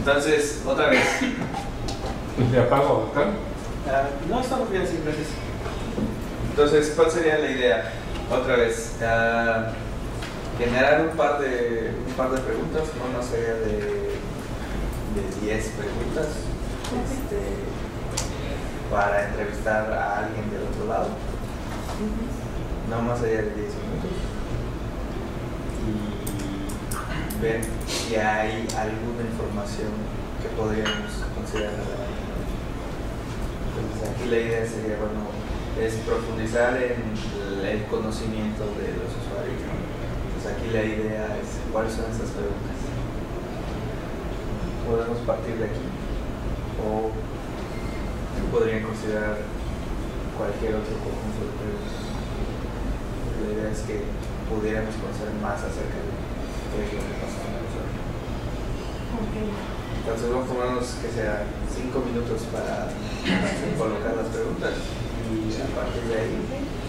Entonces, otra vez. ¿Le apago acá? No, estamos bien, sí, gracias. Entonces, ¿cuál sería la idea? Otra vez, generar un par de preguntas, no más allá de 10 preguntas, para entrevistar a alguien del otro lado, no más allá de 10 minutos, y ver si hay alguna información que podríamos considerar relevante. Entonces, aquí la idea sería, bueno, es profundizar en el conocimiento de los usuarios, ¿no? Entonces aquí la idea es cuáles son esas preguntas. Podemos partir de aquí o podrían considerar cualquier otro conjunto de preguntas. La idea es que pudiéramos conocer más acerca de qué es lo que pasa en el usuario. Entonces vamos a tomarnos que sea 5 minutos para colocar las preguntas y a partir de ahí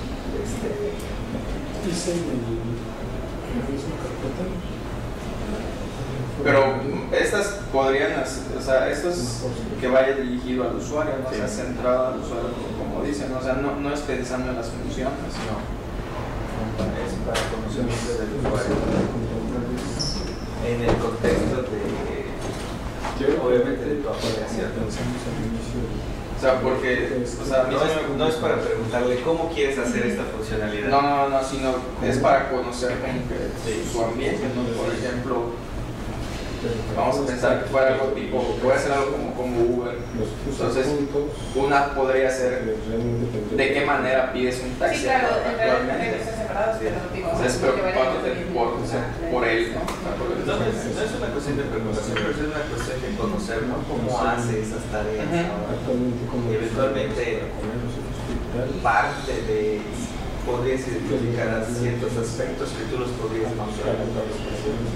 pero estas podrían, o sea, esto es que vaya dirigido al usuario, no sea centrado al usuario, como dicen, o sea, no es pensando en las funciones, no. Es para conocimiento del usuario. En el contexto de, obviamente, de tu aplicación. O sea, porque no es para preguntarle cómo quieres hacer esta funcionalidad. No, sino es para conocer su ambiente, ¿no? Por ejemplo, vamos a pensar que fuera algo tipo, voy a hacer algo como Uber. Entonces, una podría ser de qué manera pides un taxi. Sí, claro, actualmente. Entonces, preocupándote por él, ¿no? Entonces, no es una cuestión de preocupación, pero es una cuestión de conocer, ¿no? Cómo hace esas tareas. Y eventualmente, parte de podrías identificar ciertos aspectos que tú los podrías mostrar en la expresión.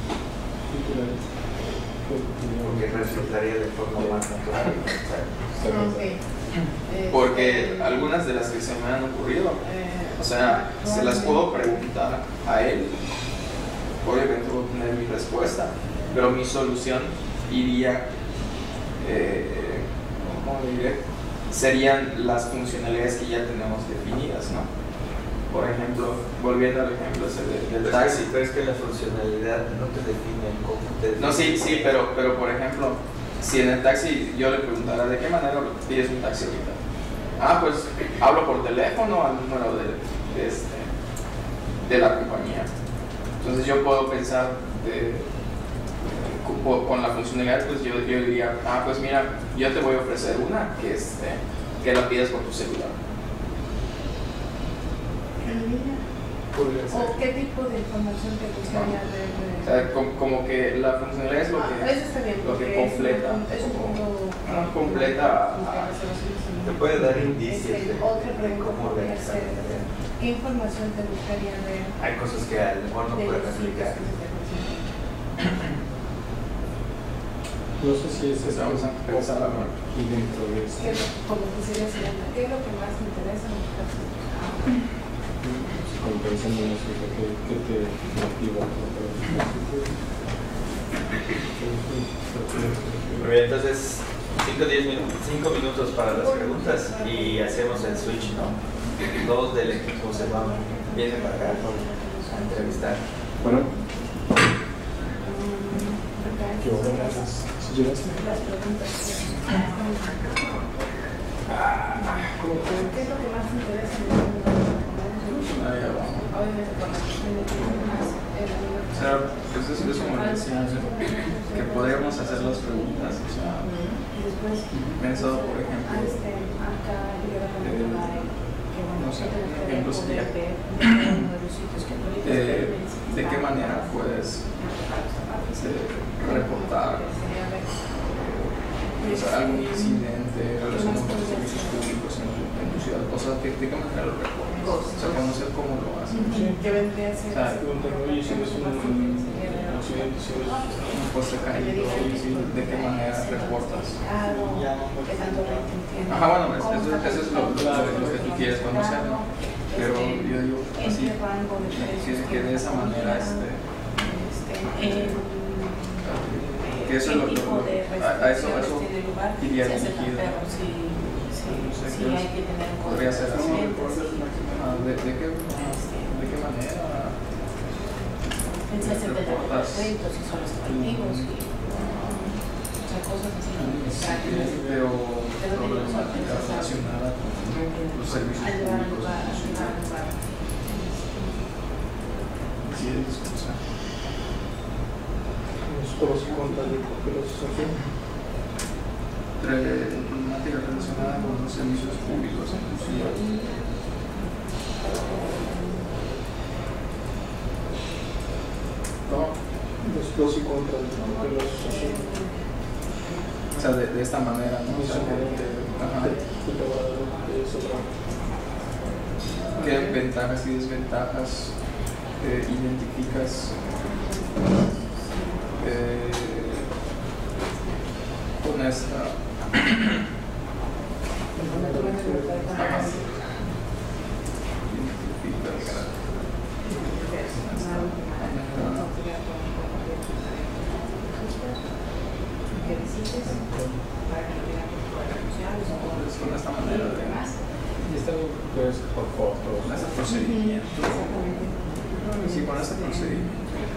Porque resultaría de forma más natural. Porque algunas de las que se me han ocurrido, o sea, se las puedo preguntar a él, obviamente voy a tener mi respuesta, pero mi solución iría, ¿cómo diré? Serían las funcionalidades que ya tenemos definidas, ¿no? Por ejemplo, volviendo al ejemplo del taxi. Pero es que la funcionalidad no te define cómo te... No, sí, pero por ejemplo, si en el taxi yo le preguntara de qué manera pides un taxi ahorita. Pues hablo por teléfono al número de la compañía. Entonces yo puedo pensar con la funcionalidad, pues yo diría, pues mira, yo te voy a ofrecer una que la pides por tu celular. ¿O qué tipo de información te gustaría ver? O sea, como que la funcionalidad es lo que completa. Es un punto completa. Te puede dar indicios de otra pregunta cómo podría realizar. ser, ¿qué información te gustaría ver? Hay cosas que a lo mejor no puedes explicar. No sé si es Vamos a empezar a hablar. y dentro de eso. Como quisiera decir, ¿qué es lo que más te interesa en el caso? Como pensando en eso, ¿qué te motiva? Muy bien, entonces 5 minutos para las preguntas y hacemos el switch, ¿no? Todos del equipo se van, vienen para acá a entrevistar. Bueno. ¿Qué horas? ¿Sí llegaste? Las preguntas. ¿Qué es lo que más te interesa en el mundo? Obviamente con la O sea, pues eso como decía, que podríamos hacer las preguntas, o sea, pensado por ejemplo, no sé, un ejemplo sería, ¿de qué manera puedes reportar algún incidente relacionado con los servicios públicos en tu ciudad? O sea, ¿de qué manera lo reportas? O sea, conocer cómo lo hacen. ¿Qué vendría a ser? Oye, si ves un accidente, si ves un poste caído, ¿de qué manera reportas? ¿Qué tanto entiendes? Bueno, eso es lo que tú quieres conocer, ¿no? Pero yo digo así, que de esa manera, ¿qué porque eso es lo que a eso iría dirigido. Sí, hay que tener en cuenta. Podría ser así. ¿De qué manera? Pensar en los créditos, si son los colectivos, o sea, cosas así. Pero problemática relacionada con los servicios públicos. Sí, es discusión. Los pros y contras de por qué los asocian. Problemática relacionada con los servicios públicos, inclusive. Los pros y contras de por qué los asocian. O sea, de esta manera, ¿no? O sea, ¿qué ventajas y desventajas identificas con esta? Con esta manera de por fotos, con este procedimiento. Sí, con este procedimiento.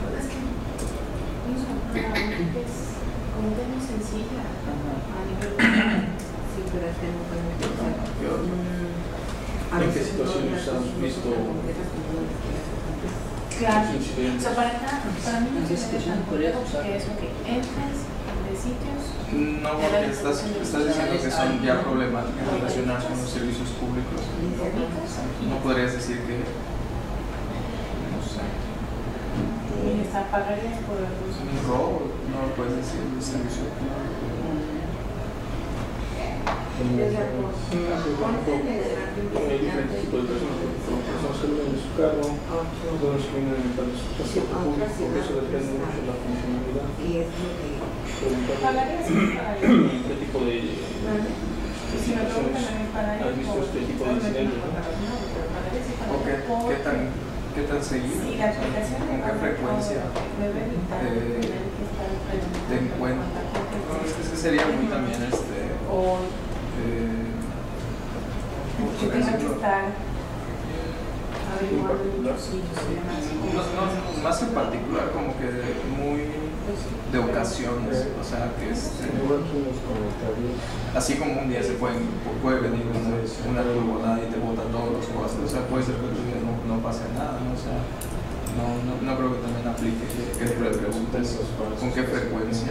Como que no es sencilla a nivel local. Sí, pero es que no podemos pensar. ¿En qué situaciones has visto? Claro, o sea, para mí no es tan complejo porque es lo que entras de sitios. No, porque estás diciendo que son ya problemáticas relacionadas con los servicios públicos. No podrías decir que, no sé, ¿Pagarías por un robo? No lo puedes decir de servicio público. Hay diferentes tipos de personas que viven en su carro, personas que viven en el transporte público, eso depende mucho de la funcionalidad. ¿Qué tipo de situaciones has visto este tipo de incidentes? ¿Qué tan seguido? ¿Con qué frecuencia te encuentras? Ese sería muy también que tenga que estar averiguando más en particular, como que muy de ocasiones, o sea, que así como un día puede venir una turbonada y te bota todos los cosas, o sea, puede ser que otro día no pase nada, ¿no? O sea, no creo que también aplique que le preguntes con qué frecuencia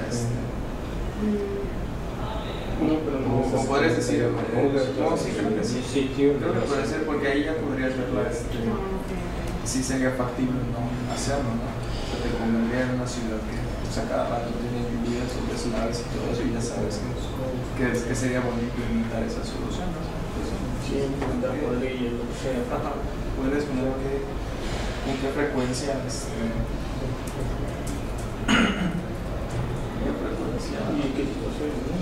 o podrías decir, no, sí, creo que sí. Creo que puede ser, porque ahí ya podrías verla, si sería factible no hacerlo, ¿no? O sea, te convendría en una ciudad que, o sea, cada rato tiene lluvias o deslaves y todo eso, y ya sabes que sería bueno implementar esa solución, ¿no? Sí, implementar por ley o lo que sea. Puedes poner con qué frecuencia, ¿Y qué situaciones, no?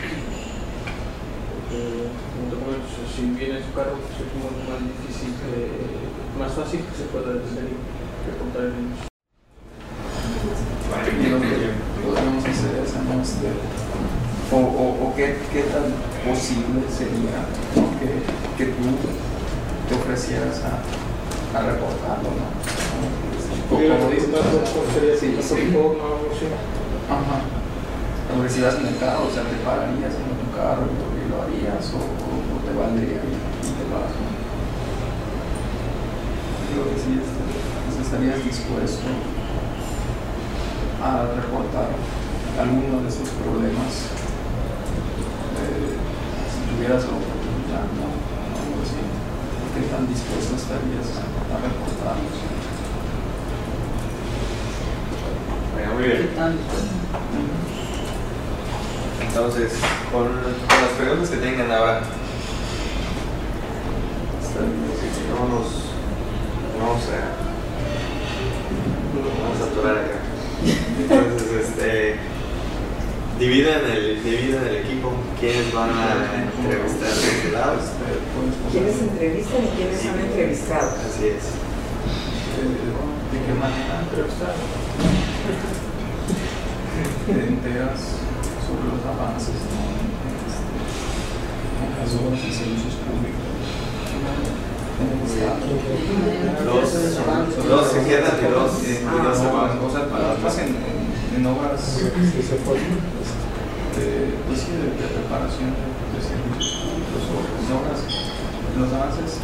Si viene su carro, pues es más difícil, más fácil que se pueda detener y reportar el inicio. Y lo que podemos hacer es, o qué tan posible sería que tú te ofrecieras a reportarlo, ¿no? Como dices, sí. Ajá. Porque si vas al mercado, o sea, te pagarías en tu carro y lo harías, o te valdría y te vas. Creo que sí, estarías dispuesto a reportar alguno de esos problemas si tuvieras la oportunidad, ¿no? Algo así. ¿Qué tan dispuesto estarías a reportarlos? Bueno, muy bien. Entonces, con las preguntas que tengan ahora, vamos a aturar acá. Entonces, dividen el equipo. ¿Quiénes van a entrevistar de este lado? ¿Quiénes entrevistan y quiénes son entrevistados? Así es. ¿De qué manera entrevistar? enteras sobre los avances, ¿no? En las obras y servicios públicos. Dos se quedan y dos se van. O sea, más en obras de preparación de servicios públicos o en obras, los avances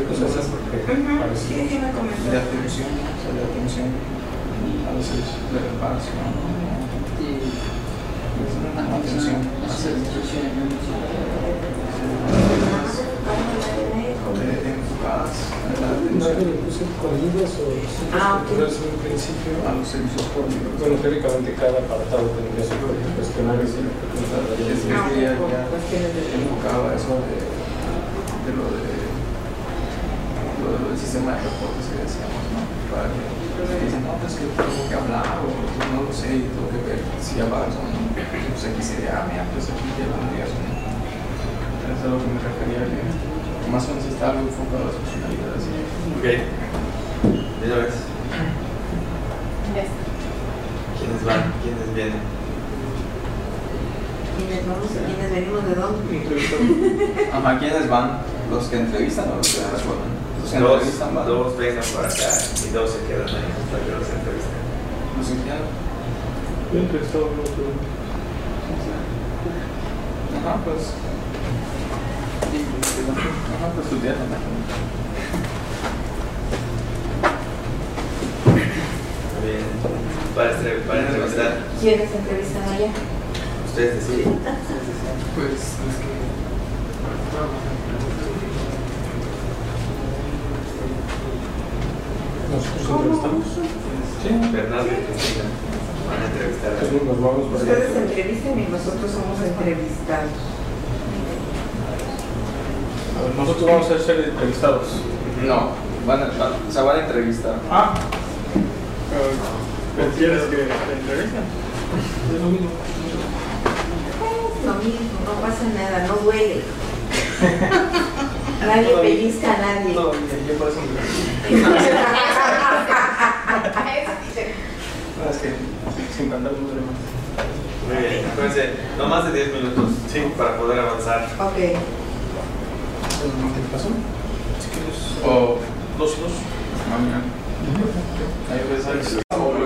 de atención, a veces de reparación, atención a servicios enfocadas en la atención en principio a los servicios públicos. Bueno, teóricamente cada apartado tendría su propio cuestionario. Ya enfocaba eso de lo del sistema de reportes que decíamos, ¿no? Para que dicen, no, pues que tengo que hablar o no lo sé y tengo que ver si avanzo o no. Pues aquí sería, mira, pues aquí ya tendrías un... Eso es a lo que me refería, que más o menos está algo enfocado a las funcionalidades. Ok. ¿De una vez? ¿Quiénes van? ¿Quiénes vienen? ¿Quiénes vamos y quiénes venimos de dónde? Ajá, ¿quiénes van? ¿Los que entrevistan o los que resuelven? Los que entrevistan van. Dos vengan para acá y dos se quedan ahí hasta que los entrevistan. Los que quedan. Yo he entrevistado a otro. Ajá, pues. Ajá, pues tu tía también. Bien. Para entrevistar. ¿Quiénes entrevistan allá? Ustedes deciden. Pues es que. Nosotros entrevistamos. Sí, Bernardo y Cristina van a entrevistar a Entonces nos vamos para Ustedes entrevistan y nosotros somos entrevistados. A ver, nosotros vamos a ser entrevistados. no, van a entrevistar. Ah, ¿prefieres que te entrevisten? Es lo mismo. Es lo mismo, no pasa nada, no duele. Nadie pellizca a nadie. No, yo por eso es que sin cantar no duele más. Muy bien. Acuérdense, no más de 10 minutos para poder avanzar. Ok. ¿Qué pasó? Si quieres. O 2 y 2. mañana. Hay veces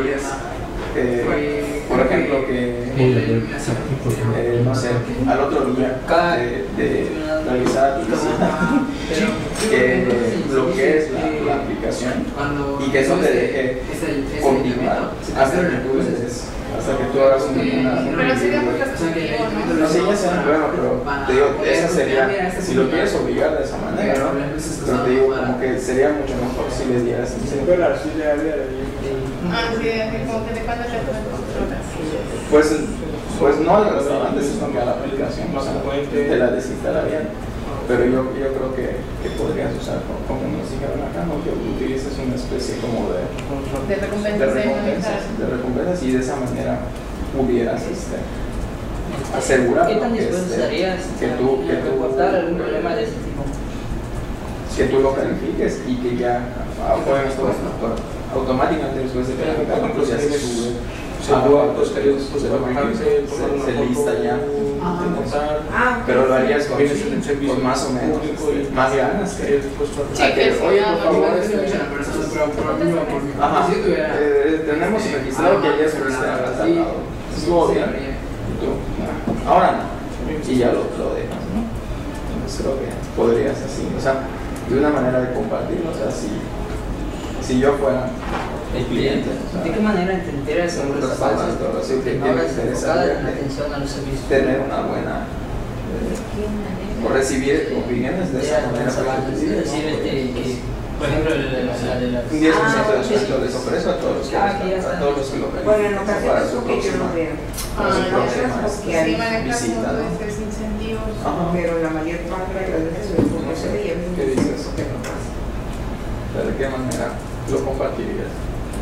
por ejemplo, que no sé, al otro día de realizar la visita, que bloquees la aplicación y que eso te deje continuar hasta que tú hagas una. Pero sería muy restrictivo, ¿no? No sé, ya sea bueno, pero te digo, esa sería, si lo quieres obligar de esa manera, ¿no? Pero te digo, como que sería mucho mejor si les dieras Pero así le haría Sí, como que de cuándo te controlas. Pues no al restaurante, sino que a la aplicación, o sea, te la desinstalarían. Pero yo creo que podrías usar, como nos dijeron acá, ¿no? Que utilices una especie como de recompensas y de esa manera pudieras asegurar ¿Qué tan dispuesto estarías a reportar algún problema de ese tipo? Que tú lo califiques y que ya automáticamente después de calificarlo, pues ya se sube. Se lista ya. Pero lo harías con más o menos más ganas que oye, por favor, tenemos registrado que ayer subiste a la sala. Estuvo bien. Y tú, ahora no. Y ya lo dejas, ¿no? Entonces creo que podrías así, o sea, de una manera de compartirlo, o sea, si yo fuera el cliente. ¿De qué manera te enteras sobre los avances? No hagas enfocada en atención a los servicios. Tener una buena o recibir opiniones de esa manera. Es decir, que por ejemplo, la de las... Un 10% de descuento les ofrezco a todos los que lo ven. Bueno, en ocasiones porque yo no veo. En otras porque hay visita, ¿no? Incentivos. Pero la mayor parte de las veces no se ve y a veces ¿qué dices? que no pasa. ¿De qué manera lo compartirías?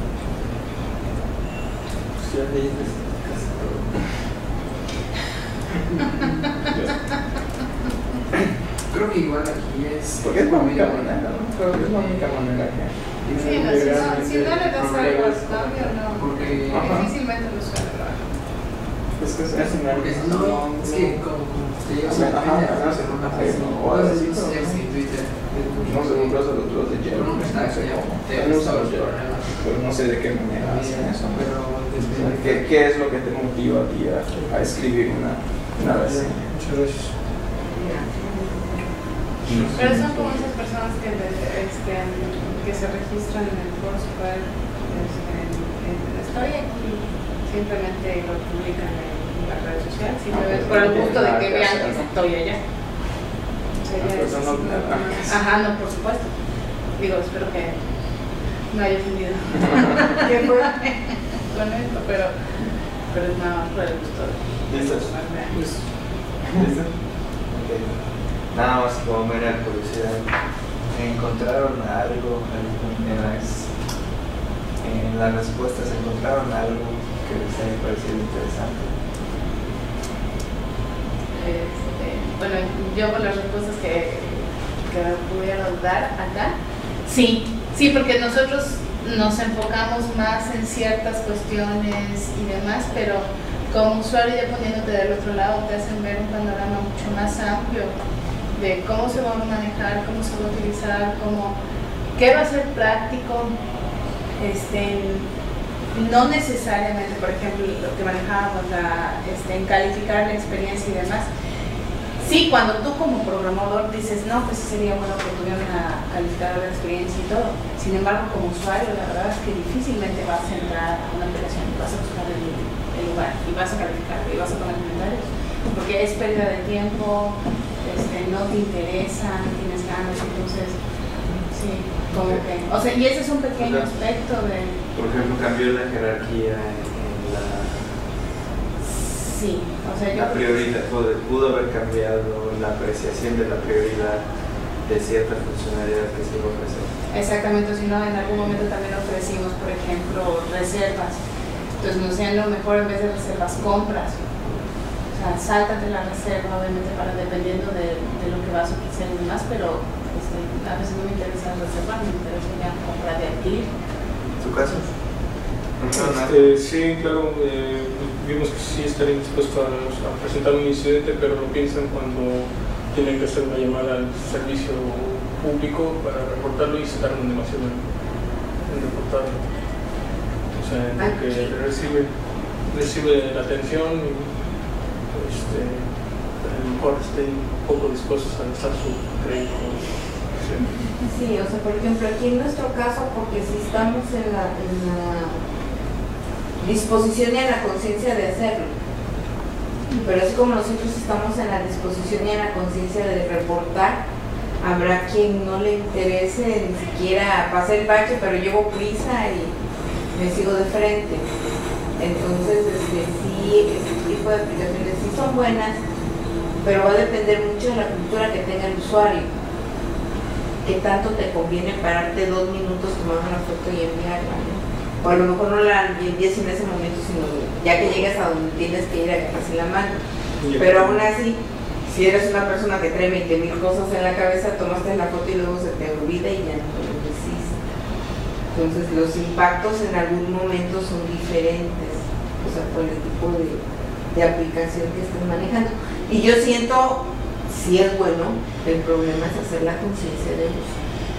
Creo que igual aquí es... Porque es la única manera, ¿no? Creo que es la única manera que... Sí, no, si no le das algo al cambio, no. Porque difícilmente lo suele dar. Es que es una... Porque si no, es que como te llegas a la página, no sé por Twitter. No sé, un brazo de otros de hielo. No sé de qué manera hacen eso. ¿Qué es lo que te motiva a ti a escribir una reseña? Muchas gracias. Pero son como esas personas que se registran en el Foursquare, estoy aquí, simplemente lo publican en la red social, simplemente por el gusto de que vean que estoy allá. Ajá, no, por supuesto. Digo, espero que no haya ofendido que fue con esto, pero es nada más por el gusto de... ¿Listos? ¿Listo? Okay. Nada más como mera curiosidad, ¿encontraron algo en las respuestas? ¿Encontraron algo que les haya parecido interesante? Bueno, yo con las respuestas que pudieron dar acá, sí, porque nosotros nos enfocamos más en ciertas cuestiones y demás, pero como usuario ya poniéndote del otro lado te hacen ver un panorama mucho más amplio de cómo se va a manejar, cómo se va a utilizar, qué va a ser práctico, no necesariamente, por ejemplo, lo que manejábamos en calificar la experiencia y demás. Sí, cuando tú como programador dices, no, pues sería bueno que tuvieran a calificar la experiencia y todo. Sin embargo, como usuario, la verdad es que difícilmente vas a entrar a una aplicación y vas a buscar el lugar y vas a calificar y vas a poner comentarios. Porque es pérdida de tiempo, no te interesa, no tienes ganas, entonces, sí, como que... O sea, y ese es un pequeño aspecto de... Por ejemplo, cambió la jerarquía en la... Sí, o sea, yo... La prioridad, pudo haber cambiado la apreciación de la prioridad de cierta funcionalidad que se iba a ofrecer. Exactamente, si no, en algún momento también ofrecimos, por ejemplo, reservas. Entonces, no sé, a lo mejor en vez de reservas, compras. O sea, sáltate la reserva, obviamente, dependiendo de lo que vas a ofrecer y demás, pero a veces no me interesa reservar, me interesa ya comprar de adquirir. ¿Tu caso? Sí, claro, vimos que sí estarían dispuestos a presentar un incidente, pero lo piensan cuando tienen que hacer una llamada al servicio público para reportarlo y se tardan demasiado en reportarlo. O sea, porque recibe la atención y a lo mejor estén un poco dispuestos a gastar su crédito. Sí, o sea, por ejemplo, aquí en nuestro caso, porque si estamos en la disposición y en la conciencia de hacerlo, pero así como nosotros estamos en la disposición y en la conciencia de reportar, habrá quien no le interese ni siquiera pasar el bache, pero llevo prisa y me sigo de frente. Entonces, sí, ese tipo de aplicaciones sí son buenas, pero va a depender mucho de la cultura que tenga el usuario. ¿Qué tanto te conviene pararte 2 minutos, tomar una foto y enviarla? O a lo mejor no la envíes en ese momento, sino ya que llegas a donde tienes que ir a agarrarse la mano. Pero aún así, si eres una persona que trae 20,000 cosas en la cabeza, tomaste la foto y luego se te olvida y ya no lo hiciste. Entonces los impactos en algún momento son diferentes, o sea, por el tipo de aplicación que estés manejando. Y yo siento, si es bueno, el problema es hacer la conciencia de ellos.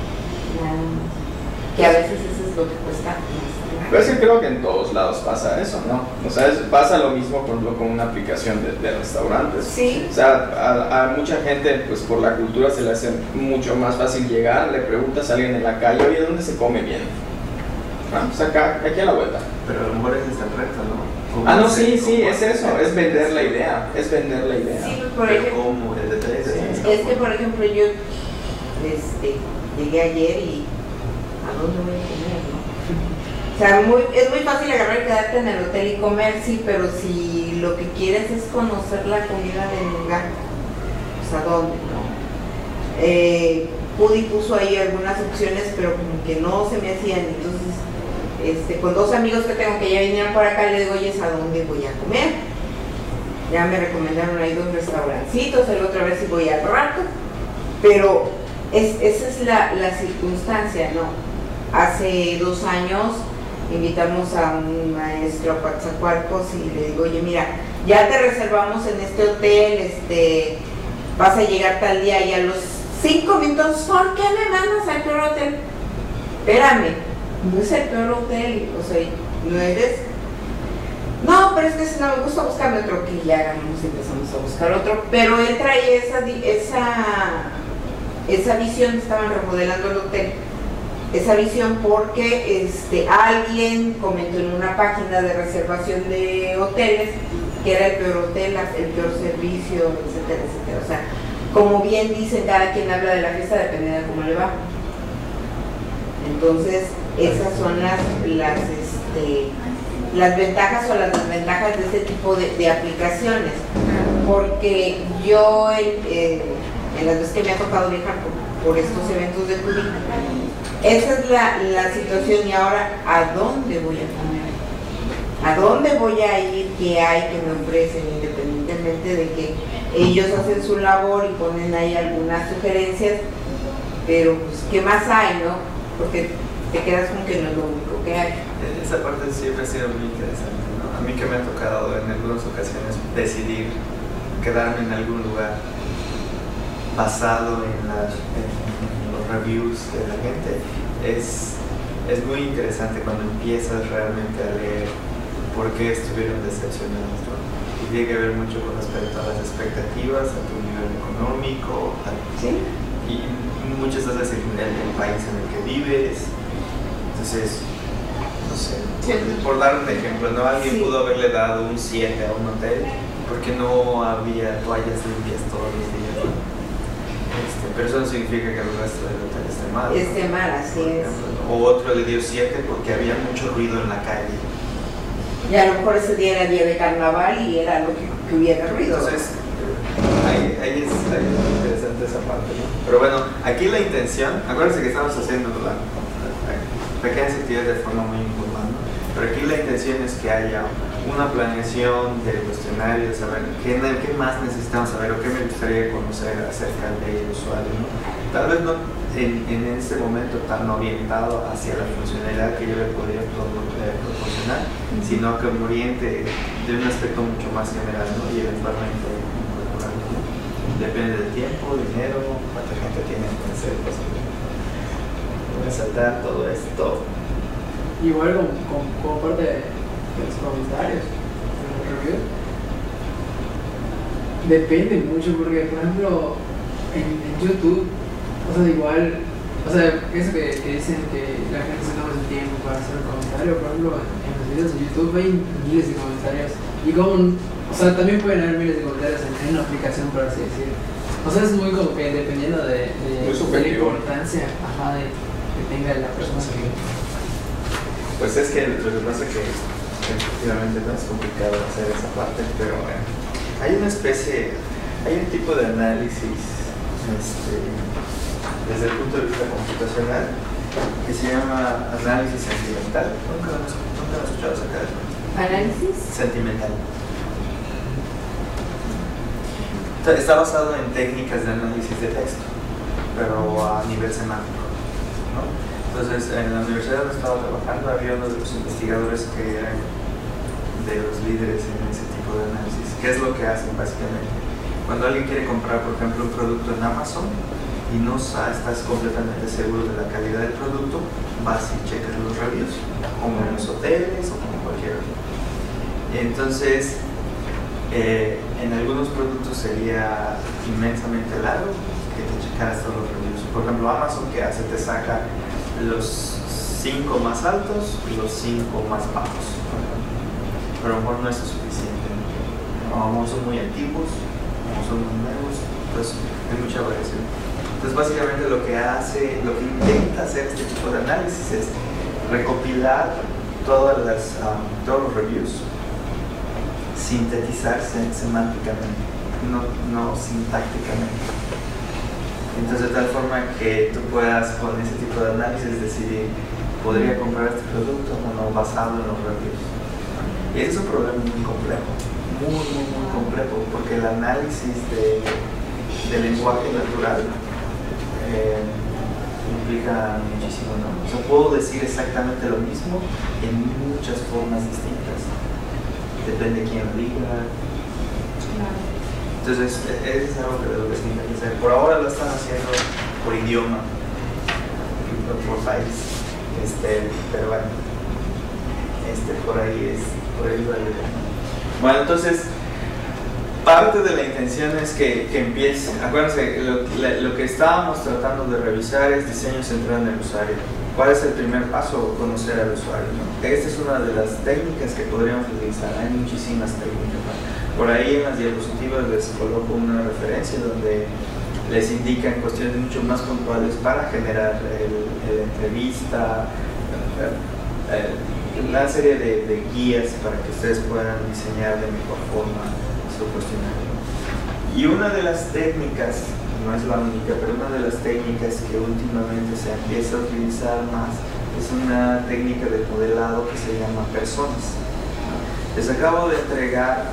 Que a veces eso es lo que cuesta más. Pero sí creo que en todos lados pasa eso, ¿no? O sea, pasa lo mismo, por ejemplo, con una aplicación de restaurantes. Sí. O sea, a mucha gente, pues por la cultura se le hace mucho más fácil llegar, le preguntas a alguien en la calle, oye, ¿dónde se come bien? Ah, pues aquí a la vuelta. Pero a lo mejor ese es el reto, ¿no? Ah, no, sí, es eso, es vender la idea, Sí, por pero ejemplo, ¿cómo? El detalle es que, por ejemplo, yo llegué ayer y ¿a dónde voy a comer, no? O sea, es muy fácil agarrar y quedarte en el hotel y comer, sí, pero si lo que quieres es conocer la comida del lugar, pues ¿a dónde, no? Pudi puso ahí algunas opciones, pero como que no se me hacían, entonces con 2 amigos que tengo que ya vinieron por acá, le digo, oye, ¿a dónde voy a comer? Ya me recomendaron ahí 2 restaurancitos, el otro a ver si voy al rato, pero esa es la circunstancia, ¿no? Hace 2 años invitamos a un maestro a Coatzacoalcos y le digo, oye, mira, ya te reservamos en este hotel, vas a llegar tal día y a los 5 minutos, ¿por qué me mandas al peor hotel? Espérame, no es el peor hotel, o sea, no eres. No, pero es que si no me gusta, buscarme otro, que ya ganamos y empezamos a buscar otro, pero él traía esa visión, estaban remodelando el hotel, esa visión porque alguien comentó en una página de reservación de hoteles que era el peor hotel, el peor servicio, etcétera, etcétera. O sea, como bien dicen, cada quien habla de la fiesta depende de cómo le va. Entonces, esas son las ventajas o las desventajas de este tipo de aplicaciones. Porque yo, en las veces que me ha tocado viajar por estos eventos de turismo, esa es la situación. Y ahora, ¿a dónde voy a comer? ¿A dónde voy a ir? ¿Qué hay que me ofrecen? Independientemente de que ellos hacen su labor y ponen ahí algunas sugerencias, pero pues, ¿qué más hay, no? Porque te quedas con que no es lo único que hay. Esa parte siempre ha sido muy interesante, ¿no? A mí que me ha tocado en algunas ocasiones decidir quedarme en algún lugar basado en los reviews de la gente, es muy interesante cuando empiezas realmente a leer por qué estuvieron decepcionados, ¿no? Y tiene que ver mucho con respecto a las expectativas, a tu nivel económico, ¿sí? Y muchas veces el país en el que vives. Entonces, no sé, por dar un ejemplo, ¿no? Alguien pudo haberle dado un 7 a un hotel porque no había toallas limpias todos los días, ¿no? Pero eso no significa que el resto del hotel esté mal, ¿no? Esté mal, así es. O otro le dio 7 porque había mucho ruido en la calle. Y a lo mejor ese día era día de carnaval y era lo que hubiera ruido. Entonces, ahí es interesante esa parte, ¿no? Pero bueno, aquí la intención, acuérdense que estamos haciendo pequeñas actividades de forma muy informal, ¿no? Pero aquí la intención es que haya una planeación del cuestionario, de saber qué más necesitamos saber o qué me gustaría conocer acerca del usuario, ¿no? Tal vez no en este momento tan orientado hacia la funcionalidad que yo le podría proporcionar, sino que me oriente de un aspecto mucho más general, ¿no? Y eventualmente incorporarlo, ¿no? Depende del tiempo, dinero, cuánta gente tiene que hacer cosas. Voy a saltar todo esto. Igual como parte de los comentarios en los reviews, depende mucho porque, por ejemplo, en YouTube, o sea, igual, o sea, eso que dicen que la gente se toma su tiempo para hacer un comentario, por ejemplo, en los videos de YouTube hay miles de comentarios y como, o sea, también pueden haber miles de comentarios en una aplicación, por así decirlo. O sea, es muy como que dependiendo de la importancia que tenga la persona que... Pues es que lo que pasa es que efectivamente no es complicado hacer esa parte, pero hay una especie, hay un tipo de análisis desde el punto de vista computacional que se llama análisis sentimental. ¿Nunca lo has escuchado acerca de eso? ¿Análisis? Sentimental. Está basado en técnicas de análisis de texto, pero a nivel semántico, ¿no? Entonces, en la universidad donde estaba trabajando había uno de los investigadores que eran de los líderes en ese tipo de análisis. ¿Qué es lo que hacen básicamente? Cuando alguien quiere comprar, por ejemplo, un producto en Amazon y no estás completamente seguro de la calidad del producto, vas y checas los reviews, como en los hoteles o como cualquier otro. Entonces, en algunos productos sería inmensamente largo que te checaras todos los reviews. Por ejemplo, Amazon, ¿qué hace? Te saca los 5 más altos y los 5 más bajos. Pero a lo mejor no es suficiente, ¿no? Son muy antiguos, son muy nuevos, entonces hay mucha variación. Entonces básicamente lo que intenta hacer este tipo de análisis es recopilar todos los reviews, sintetizarse semánticamente, no sintácticamente. Entonces de tal forma que tú puedas con ese tipo de análisis decidir, ¿podría comprar este producto o no basado en los reviews? Y ese es un problema muy complejo, muy complejo, porque el análisis del lenguaje natural implica muchísimo, ¿no? O sea, puedo decir exactamente lo mismo en muchas formas distintas. Depende de quién lo diga, Entonces, eso es algo que les tienen que hacer. Por ahora lo están haciendo por idioma, por país, pero bueno, por ahí va el idea. Bueno, entonces, parte de la intención es que empiece. Acuérdense, lo que estábamos tratando de revisar es diseño centrado en el usuario. ¿Cuál es el primer paso? Conocer al usuario, ¿no? Esta es una de las técnicas que podríamos utilizar. Hay muchísimas técnicas, ¿no? Por ahí en las diapositivas les coloco una referencia donde les indican cuestiones mucho más puntuales para generar la entrevista, una serie de guías para que ustedes puedan diseñar de mejor forma su cuestionario. Y una de las técnicas, no es la única, pero una de las técnicas que últimamente se empieza a utilizar más es una técnica de modelado que se llama personas. Les acabo de entregar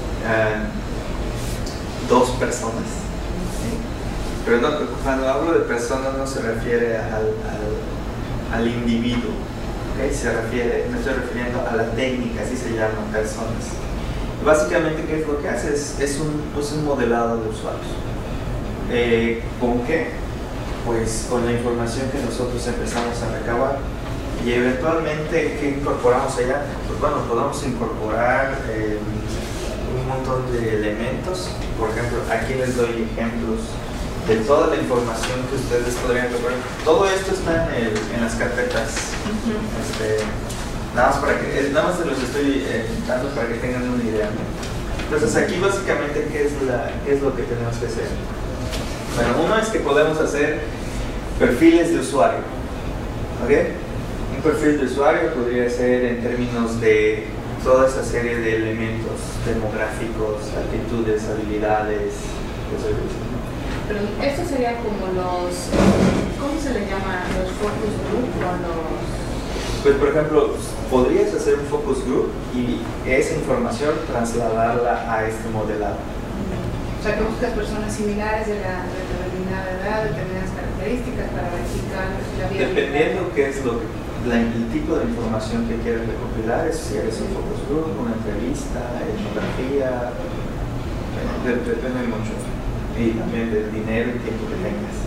2 personas, ¿sí? Pero no, cuando hablo de personas no se refiere al individuo, ¿okay? Me estoy refiriendo a la técnica, así se llama, personas. Básicamente, ¿qué es lo que hace? Es un modelado de usuarios. ¿Con qué? Pues con la información que nosotros empezamos a recabar. Y eventualmente, ¿qué incorporamos allá? Pues bueno, podemos incorporar un montón de elementos. Por ejemplo, aquí les doy ejemplos de toda la información que ustedes podrían incorporar. Todo esto está en las carpetas. Nada más se los estoy dando para que tengan una idea, ¿no? Entonces aquí básicamente ¿qué es lo que tenemos que hacer? Bueno, uno es que podemos hacer perfiles de usuario, ¿ok? Un perfil de usuario podría ser en términos de toda esa serie de elementos demográficos, actitudes, habilidades, Pero esto sería como ¿cómo se le llama? Los focus group o los... Pues por ejemplo, podrías hacer un focus group y esa información trasladarla a este modelado. O sea, que buscas personas similares de determinada edad, determinadas características para verificar la vida. Dependiendo qué es el tipo de información que quieres recopilar, es si eres un focus group, una entrevista, etnografía, depende mucho. Y también del dinero y tiempo que tengas.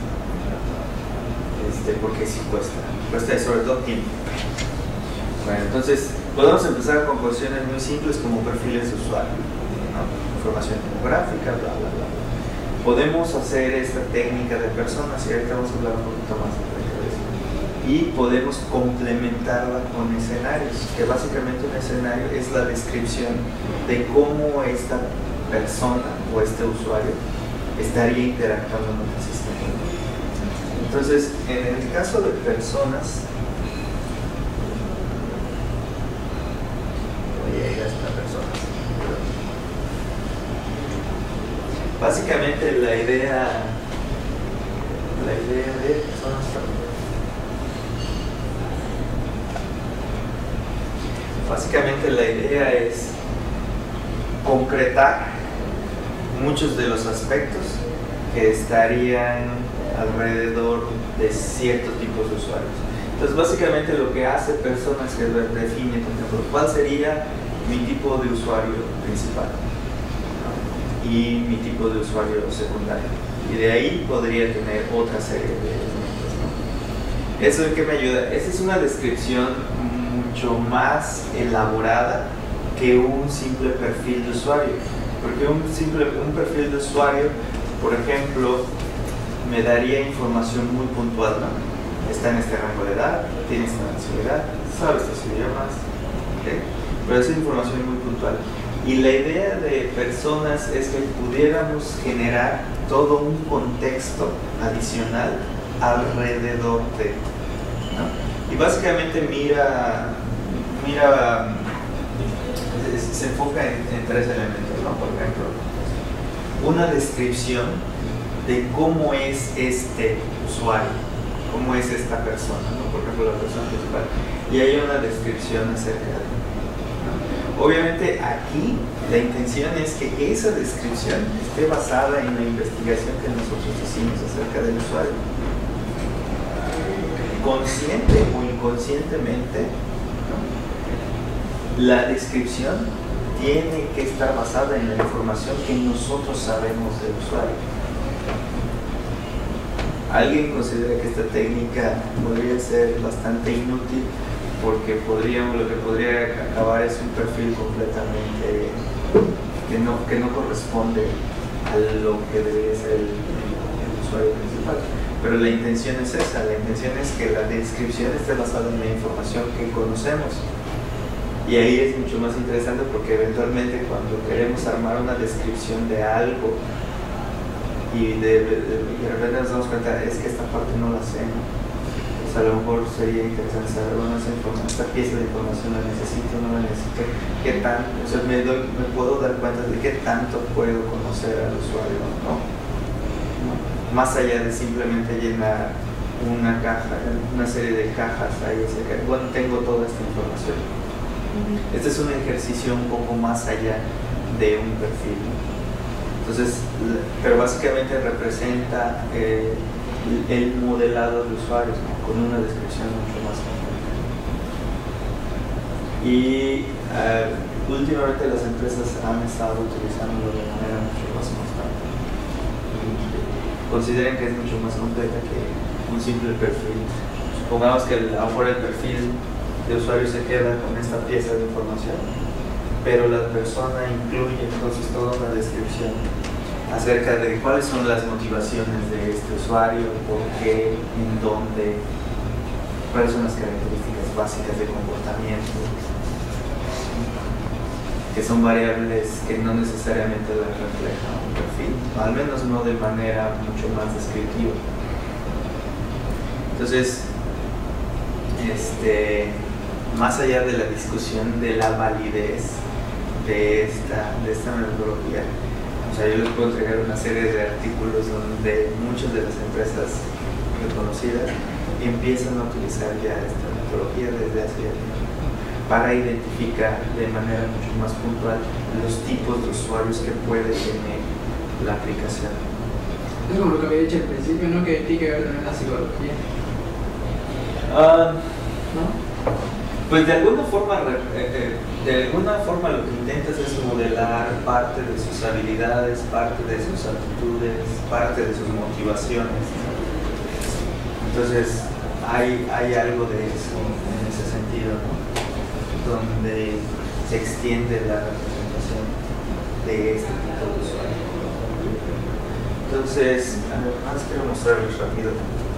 Porque sí cuesta y sobre todo tiempo. Bueno, entonces podemos empezar con cuestiones muy simples como perfiles de usuario, ¿no? Información demográfica, bla, bla, bla. Podemos hacer esta técnica de personas y ahorita vamos a hablar un poquito más de eso. Y podemos complementarla con escenarios, que básicamente un escenario es la descripción de cómo esta persona o este usuario estaría interactuando con el sistema. Entonces, en el caso de personas, básicamente la idea de personas, básicamente la idea es concretar muchos de los aspectos que estarían alrededor de ciertos tipos de usuarios. Entonces básicamente lo que hace personas es define, por ejemplo, cuál sería mi tipo de usuario principal, ¿no? Y mi tipo de usuario secundario, y de ahí podría tener otra serie de elementos, ¿no? ¿Eso de qué me ayuda? Esa es una descripción mucho más elaborada que un simple perfil de usuario, porque un perfil de usuario, por ejemplo, me daría información muy puntual, ¿no? Está en este rango de edad, tiene esta nacionalidad, sabe estos idiomas, ¿okay? Pero es información muy puntual. Y la idea de personas es que pudiéramos generar todo un contexto adicional alrededor de, ¿no? Y básicamente se enfoca en 3 elementos, ¿no? Por ejemplo, una descripción de cómo es este usuario, cómo es esta persona, ¿no? Por ejemplo, la persona principal. Y hay una descripción acerca de, ¿no? Obviamente aquí la intención es que esa descripción esté basada en la investigación que nosotros hicimos acerca del usuario. Consciente o inconscientemente, ¿no? La descripción tiene que estar basada en la información que nosotros sabemos del usuario. Alguien considera que esta técnica podría ser bastante inútil porque lo que podría acabar es un perfil completamente que no corresponde a lo que debería ser el usuario principal. Pero la intención es esa, la intención es que la descripción esté basada en la información que conocemos. Y ahí es mucho más interesante porque eventualmente cuando queremos armar una descripción de algo y de repente nos damos cuenta, es que esta parte no la sé, pues a lo mejor sería interesante saber, bueno, esta pieza de información la necesito, no la necesito, qué tanto, o sea, me puedo dar cuenta de qué tanto puedo conocer al usuario, ¿no? Más allá de simplemente llenar una caja, una serie de cajas ahí, bueno, tengo toda esta información. Este es un ejercicio un poco más allá de un perfil, ¿no? Entonces, pero básicamente representa el modelado de usuarios, ¿no? Con una descripción mucho más completa. Y últimamente las empresas han estado utilizándolo de manera mucho más constante. Consideran que es mucho más completa que un simple perfil. Supongamos que afuera el perfil de usuario se queda con esta pieza de información, pero la persona incluye entonces toda una descripción acerca de cuáles son las motivaciones de este usuario, por qué, en dónde, cuáles son las características básicas de comportamiento, que son variables que no necesariamente las refleja un perfil, al menos no de manera mucho más descriptiva. Entonces, más allá de la discusión de la validez de esta metodología, o sea, yo les puedo entregar una serie de artículos donde muchas de las empresas reconocidas empiezan a utilizar ya esta metodología desde hace tiempo para identificar de manera mucho más puntual los tipos de usuarios que puede tener la aplicación. Es como lo que había dicho al principio, ¿no? Que tiene que ver también la psicología. ¿No? Pues de alguna forma lo que intentas es modelar parte de sus habilidades, parte de sus aptitudes, parte de sus motivaciones. Entonces hay algo de eso en ese sentido, ¿no? Donde se extiende la representación de este tipo de usuario. Entonces, más quiero mostrarles rápido.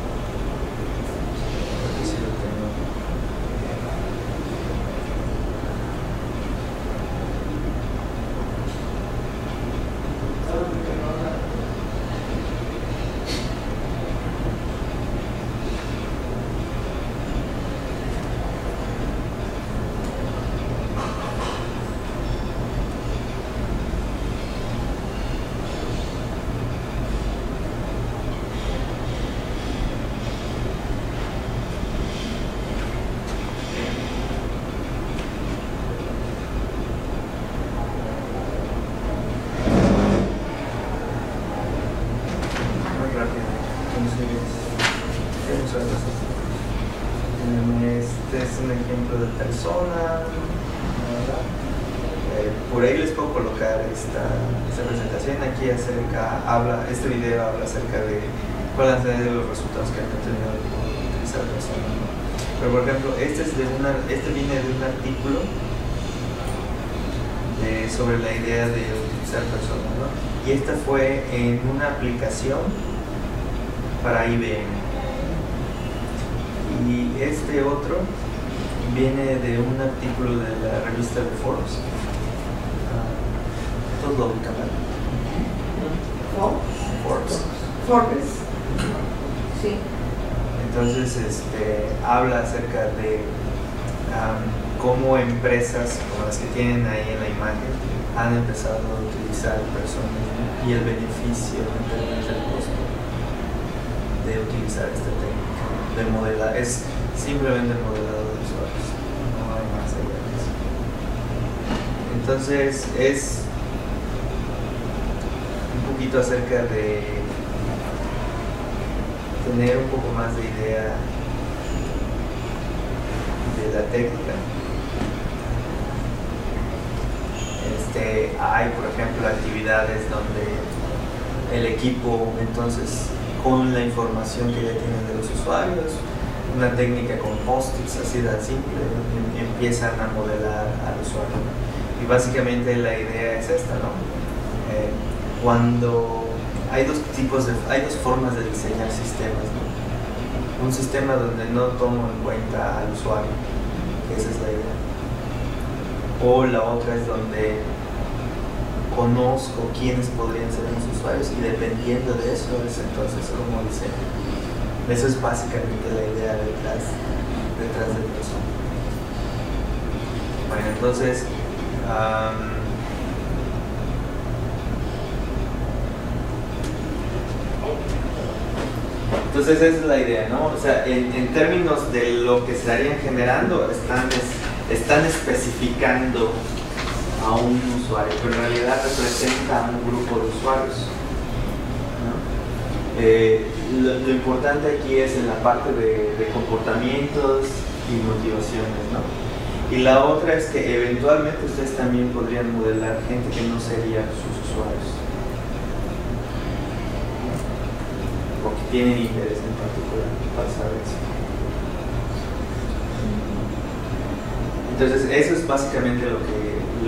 Este es un ejemplo de persona. Por ahí les puedo colocar esta presentación. Aquí este video habla acerca de cuáles han sido los resultados que han tenido por utilizar persona, ¿no? Pero por ejemplo, este viene de un artículo sobre la idea de utilizar persona, ¿no? Y esta fue en una aplicación para IBM. Y este otro viene de un artículo de la revista de Forbes. Todos lo ubican, Forbes. Sí. Entonces, habla acerca de cómo empresas como las que tienen ahí en la imagen han empezado a utilizar personas, ¿no? Y el beneficio en términos del costo de utilizar esta técnica de modelar. Es simplemente el modelado de usuarios, no hay más allá de eso. Entonces es un poquito acerca de tener un poco más de idea de la técnica. hay, por ejemplo, actividades donde el equipo, entonces, con la información que ya tienen de los usuarios, una técnica con post-its así de simple, empiezan a modelar al usuario. Y básicamente la idea es esta, ¿no? Cuando hay dos formas de diseñar sistemas, ¿no? Un sistema donde no tomo en cuenta al usuario, que esa es la idea. O la otra es donde conozco quiénes podrían ser los usuarios y dependiendo de eso es entonces cómo diseño. Eso es básicamente la idea detrás del proceso. Bueno, entonces esa es la idea, ¿no? O sea, en términos de lo que estarían generando, están especificando a un usuario, pero en realidad representa a un grupo de usuarios, ¿no? Lo importante aquí es en la parte de comportamientos y motivaciones, ¿no? Y la otra es que eventualmente ustedes también podrían modelar gente que no sería sus usuarios, o que tienen interés en particular para saber eso. Entonces eso es básicamente lo que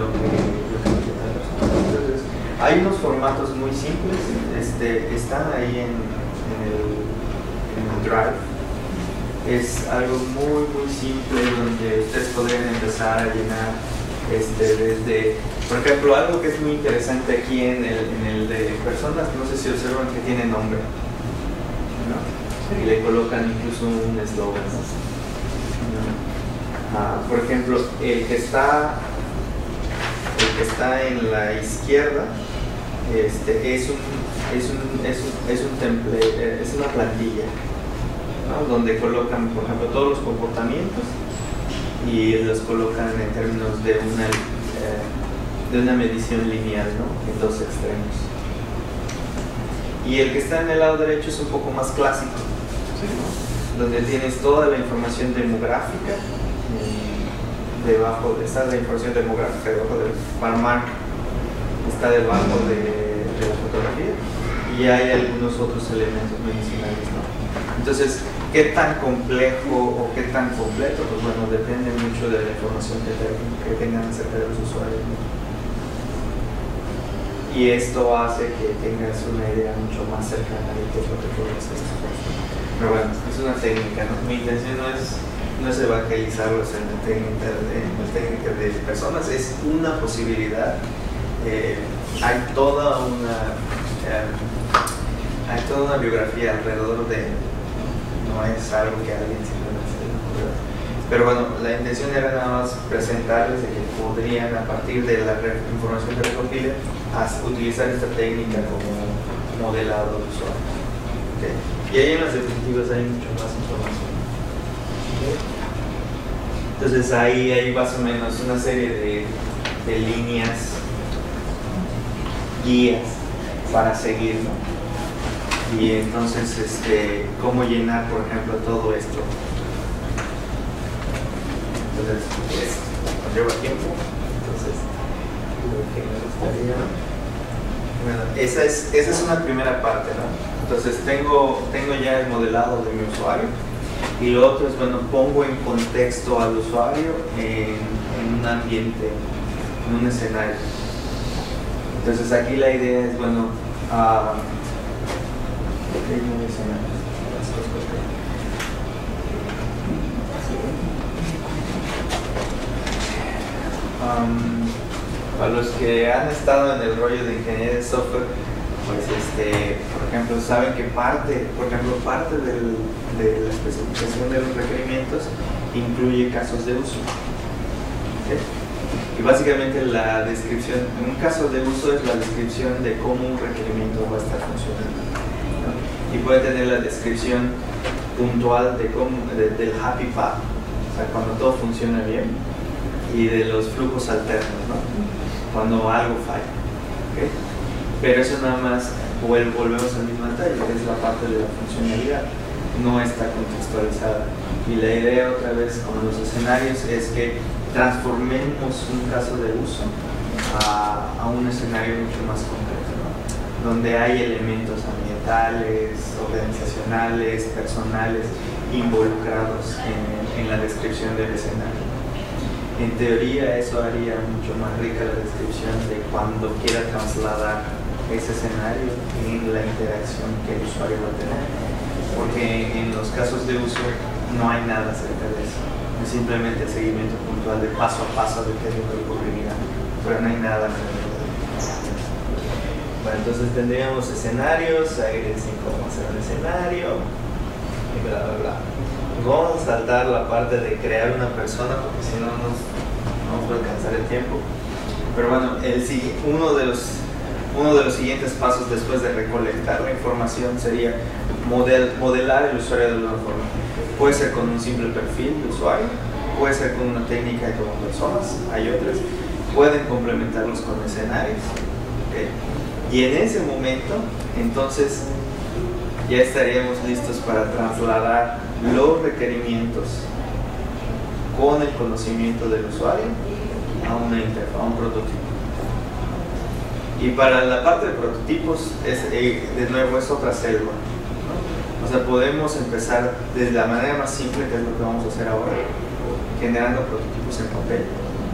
entonces, hay unos formatos muy simples, están ahí en el Drive. Es algo muy simple donde ustedes podrían empezar a llenar desde, por ejemplo, algo que es muy interesante aquí en el de personas, no sé si observan que tiene nombre, ¿no? Y le colocan incluso un eslogan, ¿no? Por ejemplo, el que está en la izquierda es un template, es una plantilla, ¿no? Donde colocan, por ejemplo, todos los comportamientos y los colocan en términos de una medición lineal, ¿no? En dos extremos. Y el que está en el lado derecho es un poco más clásico, ¿no? Donde tienes toda la información demográfica. Debajo está la información demográfica, debajo del barmark está debajo de la fotografía y hay algunos otros elementos medicinales, ¿no? Entonces, ¿qué tan complejo o qué tan completo? Pues bueno, depende mucho de la información que tengan acerca de los usuarios, ¿no? Y esto hace que tengas una idea mucho más cercana de qué es lo que puedes hacer. Pero bueno, es una técnica, ¿no? Mi intención no es evangelizarlos en la técnica de personas, es una posibilidad. Hay toda una biografía alrededor de, no es algo que alguien simplemente se le ocurrió. Pero bueno, la intención era nada más presentarles de que podrían, a partir de la información que recopilen, utilizar esta técnica como modelado de usuario. ¿Okay? Y ahí en las diapositivas hay mucho más información. Entonces ahí hay más o menos una serie de líneas, guías para seguir, ¿no? Y entonces cómo llenar, por ejemplo, todo esto. Entonces lleva tiempo, entonces lo que me gustaría, bueno, esa es una primera parte, ¿no? Entonces tengo ya el modelado de mi usuario. Y lo otro es, bueno, pongo en contexto al usuario en un ambiente, en un escenario. Entonces aquí la idea es, bueno, para los que han estado en el rollo de ingeniería de software, pues por ejemplo, saben que parte de la especificación de los requerimientos incluye casos de uso. ¿Okay? Y básicamente la descripción, un caso de uso es la descripción de cómo un requerimiento va a estar funcionando, ¿no? Y puede tener la descripción puntual del happy path, o sea, cuando todo funciona bien, y de los flujos alternos, ¿no? Cuando algo falla. ¿Okay? Pero eso nada más, volvemos al mismo detalle, que es la parte de la funcionalidad, no está contextualizada. Y la idea otra vez con los escenarios es que transformemos un caso de uso a un escenario mucho más concreto, ¿no? Donde hay elementos ambientales, organizacionales, personales involucrados en la descripción del escenario. En teoría eso haría mucho más rica la descripción de cuando quiera trasladar ese escenario en la interacción que el usuario va a tener, porque en los casos de uso no hay nada acerca de eso, es simplemente el seguimiento puntual de paso a paso de qué es lo que ocurriría, pero no hay nada. Bueno, entonces tendríamos escenarios, ahí dicen cómo hacer un escenario y bla bla bla. Vamos a saltar la parte de crear una persona porque si no nos vamos a alcanzar el tiempo. Pero bueno, uno de los siguientes pasos después de recolectar la información sería modelar el usuario de alguna forma. Puede ser con un simple perfil de usuario, puede ser con una técnica de como personas, hay otras. Pueden complementarlos con escenarios. ¿Okay? Y en ese momento, entonces, ya estaríamos listos para trasladar los requerimientos con el conocimiento del usuario a una interfaz, a un prototipo. Y para la parte de prototipos, de nuevo es otra selva, ¿no? O sea, podemos empezar desde la manera más simple, que es lo que vamos a hacer ahora, generando prototipos en papel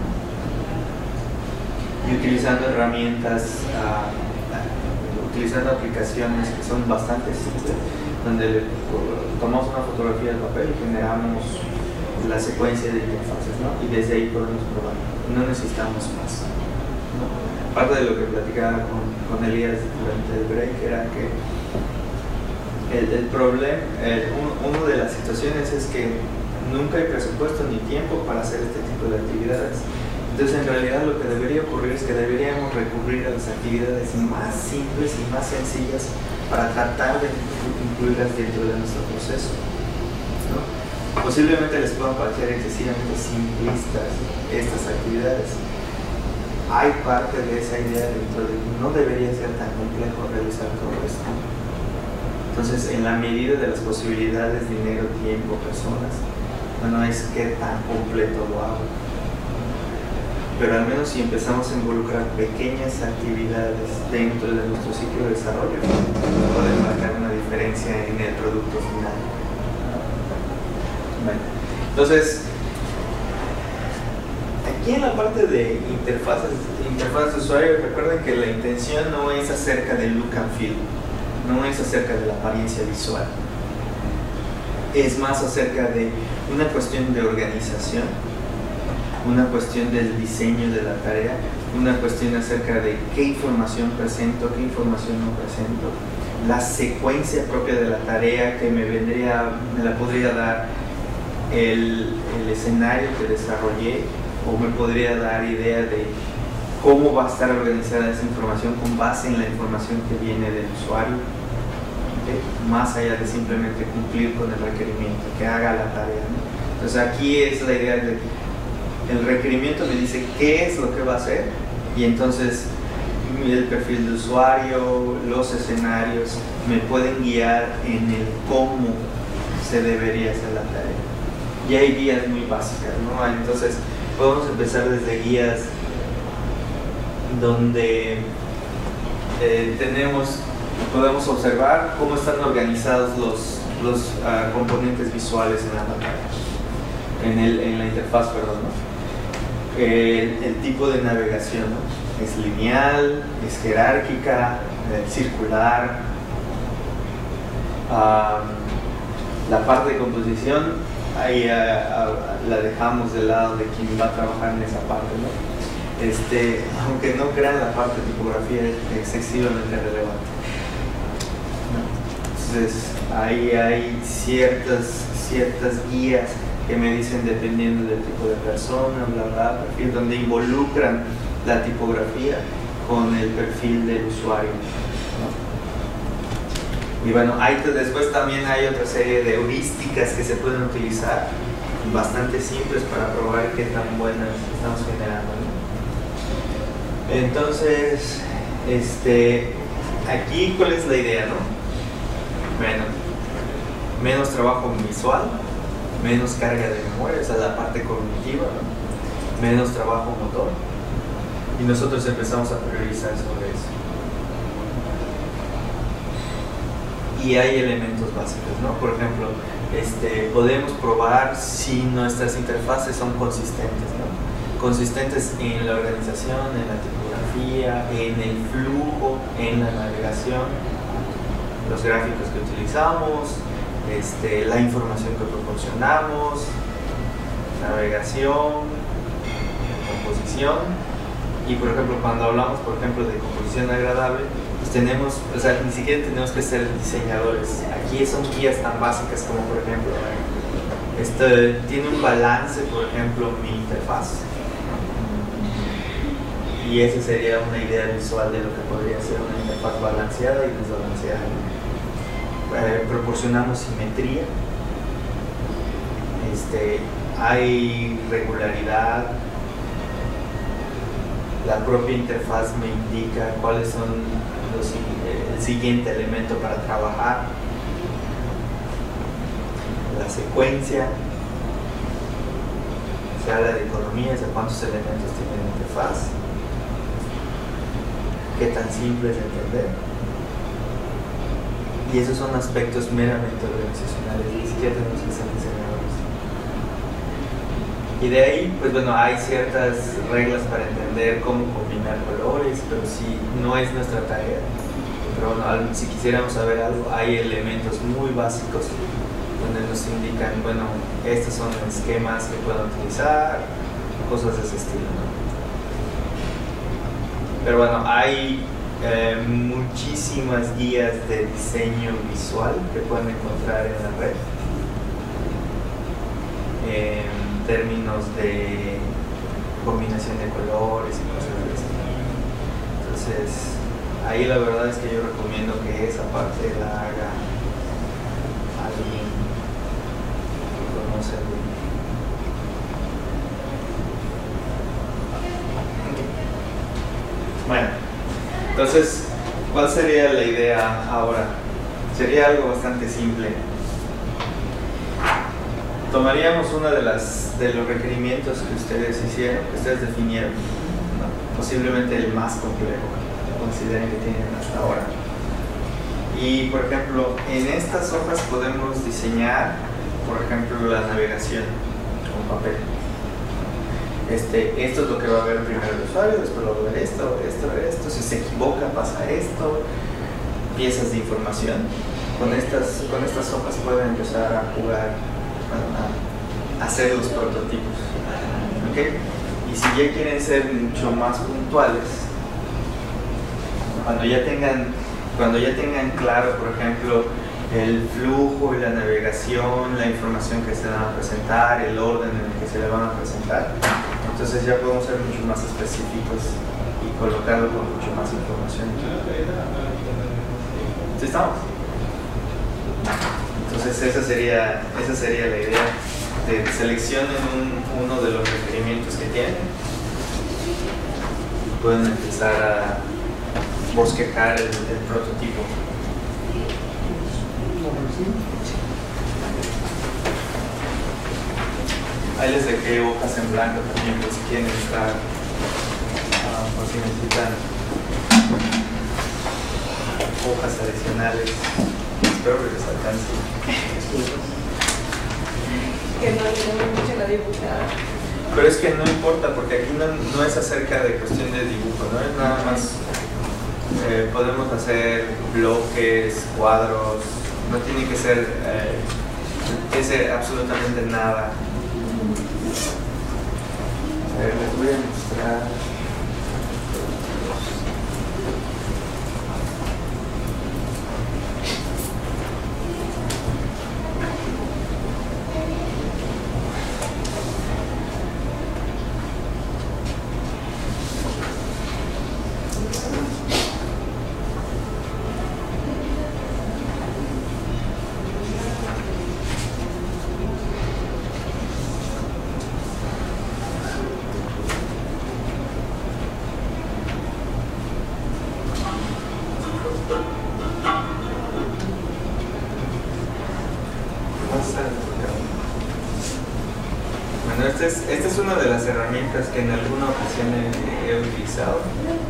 y utilizando herramientas, utilizando aplicaciones que son bastante simples, donde tomamos una fotografía del papel y generamos la secuencia de interfaces, ¿no? Y desde ahí podemos probar, no necesitamos más, ¿no? Parte de lo que platicaba con Elías durante el break era que el problema, una de las situaciones es que nunca hay presupuesto ni tiempo para hacer este tipo de actividades. Entonces, en realidad, lo que debería ocurrir es que deberíamos recurrir a las actividades más simples y más sencillas para tratar de incluirlas dentro de nuestro proceso, ¿no? Posiblemente les puedan parecer excesivamente simplistas estas actividades. Hay parte de esa idea dentro de que no debería ser tan complejo realizar todo esto. Entonces, en la medida de las posibilidades, dinero, tiempo, personas, bueno, es que tan completo lo hago. Pero al menos si empezamos a involucrar pequeñas actividades dentro de nuestro ciclo de desarrollo, podemos marcar una diferencia en el producto final. Bueno, entonces, aquí en la parte de interfaz de usuario, recuerden que la intención no es acerca del look and feel, no es acerca de la apariencia visual, es más acerca de una cuestión de organización, una cuestión del diseño de la tarea, una cuestión acerca de qué información presento, qué información no presento, la secuencia propia de la tarea que me la podría dar el escenario que desarrollé, o me podría dar idea de cómo va a estar organizada esa información con base en la información que viene del usuario, ¿okay? Más allá de simplemente cumplir con el requerimiento, que haga la tarea, ¿no? Entonces aquí es la idea de el requerimiento me dice qué es lo que va a hacer, y entonces el perfil de usuario, los escenarios me pueden guiar en el cómo se debería hacer la tarea. Y hay guías muy básicas, ¿no? Entonces podemos empezar desde guías donde podemos observar cómo están organizados los componentes visuales en la pantalla, en la interfaz, perdón, ¿no? El tipo de navegación, ¿no? Es lineal, es jerárquica, circular. La parte de composición, ahí la dejamos del lado de quien va a trabajar en esa parte, ¿no? Aunque no crean, la parte de tipografía es excesivamente relevante, ¿no? Entonces, ahí hay ciertas guías que me dicen, dependiendo del tipo de persona, bla bla, perfil, donde involucran la tipografía con el perfil del usuario, ¿no? Y bueno, después también hay otra serie de heurísticas que se pueden utilizar, bastante simples, para probar qué tan buenas estamos generando, ¿no? Entonces, aquí, ¿cuál es la idea, no? Bueno, menos trabajo visual, menos carga de memoria, o sea, la parte cognitiva, ¿no? Menos trabajo motor, y nosotros empezamos a priorizar sobre eso. Y hay elementos básicos, ¿no? Por ejemplo, podemos probar si nuestras interfaces son consistentes, ¿no? Consistentes en la organización, en la tipografía, en el flujo, en la navegación, los gráficos que utilizamos, la información que proporcionamos, navegación, composición. Y por ejemplo, cuando hablamos, por ejemplo, de composición agradable, pues tenemos, o sea, ni siquiera tenemos que ser diseñadores. Aquí son guías tan básicas como, por ejemplo, tiene un balance, por ejemplo, mi interfaz. Y esa sería una idea visual de lo que podría ser una interfaz balanceada y desbalanceada. Proporcionamos simetría, hay regularidad, la propia interfaz me indica cuáles son el siguiente elemento para trabajar, la secuencia, se habla de economías, de cuántos elementos tiene la interfaz, qué tan simple es de entender. Y esos son aspectos meramente organizacionales, ni siquiera tenemos que ser diseñadores. Y de ahí, pues bueno, hay ciertas reglas para entender cómo combinar colores, pero sí, no es nuestra tarea. Pero bueno, si quisiéramos saber algo, hay elementos muy básicos donde nos indican, bueno, estos son esquemas que puedo utilizar, cosas de ese estilo, ¿no? Pero bueno, hay muchísimas guías de diseño visual que pueden encontrar en la red en términos de combinación de colores y cosas así. Entonces ahí la verdad es que yo recomiendo que esa parte la haga alguien que conoce bien. Bueno, entonces, ¿cuál sería la idea ahora? Sería algo bastante simple. Tomaríamos uno de los requerimientos que ustedes hicieron, que ustedes definieron, ¿no? Posiblemente el más complejo que consideren que tienen hasta ahora. Y, por ejemplo, en estas hojas podemos diseñar, por ejemplo, la navegación con papel. Esto es lo que va a ver primero el usuario, después lo va a ver esto, si se equivoca pasa esto, piezas de información. Con estas hojas pueden empezar a jugar, a hacer los prototipos. ¿Okay? Y si ya quieren ser mucho más puntuales, cuando ya tengan claro, por ejemplo, el flujo y la navegación, la información que se van a presentar, el orden en el que se le van a presentar, entonces ya podemos ser mucho más específicos y colocarlo con mucho más información. ¿Sí estamos? Entonces esa sería la idea, de seleccionen uno de los requerimientos que tienen y pueden empezar a bosquejar el prototipo. Ahí les dejé hojas en blanco también, por si quieren estar, por si necesitan hojas adicionales. Espero que les alcance. Que no le mucho la dibujada. Pero es que no importa, porque aquí no es acerca de cuestión de dibujo, ¿no? Es nada más, podemos hacer bloques, cuadros, no tiene que ser absolutamente nada. A ver, les voy a mostrar. esta es una de las herramientas que en alguna ocasión he utilizado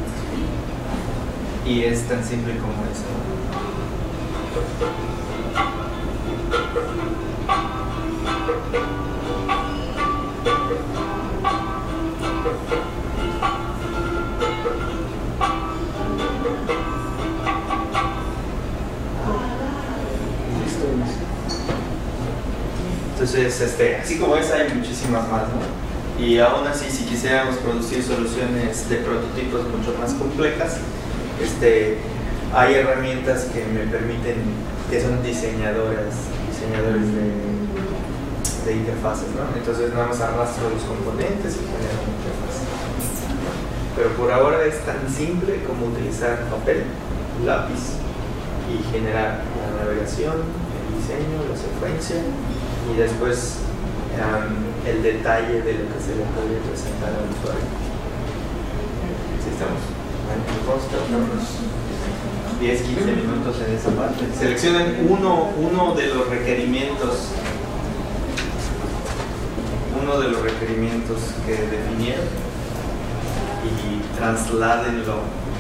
y es tan simple como eso. Entonces, así como esa hay muchísimas más, ¿no? Y aún así, si quisiéramos producir soluciones de prototipos mucho más complejas, hay herramientas que me permiten, que son diseñadores de interfaces, ¿no? Entonces nada más arrastro los componentes y genero una interfaz. Pero por ahora es tan simple como utilizar papel, lápiz y generar la navegación, el diseño, la secuencia y después el detalle de lo que se le puede presentar al usuario. ¿Sí estamos? Vamos a estar unos 10-15 minutos en esa parte. Seleccionen uno de los requerimientos que definieron y trasládenlo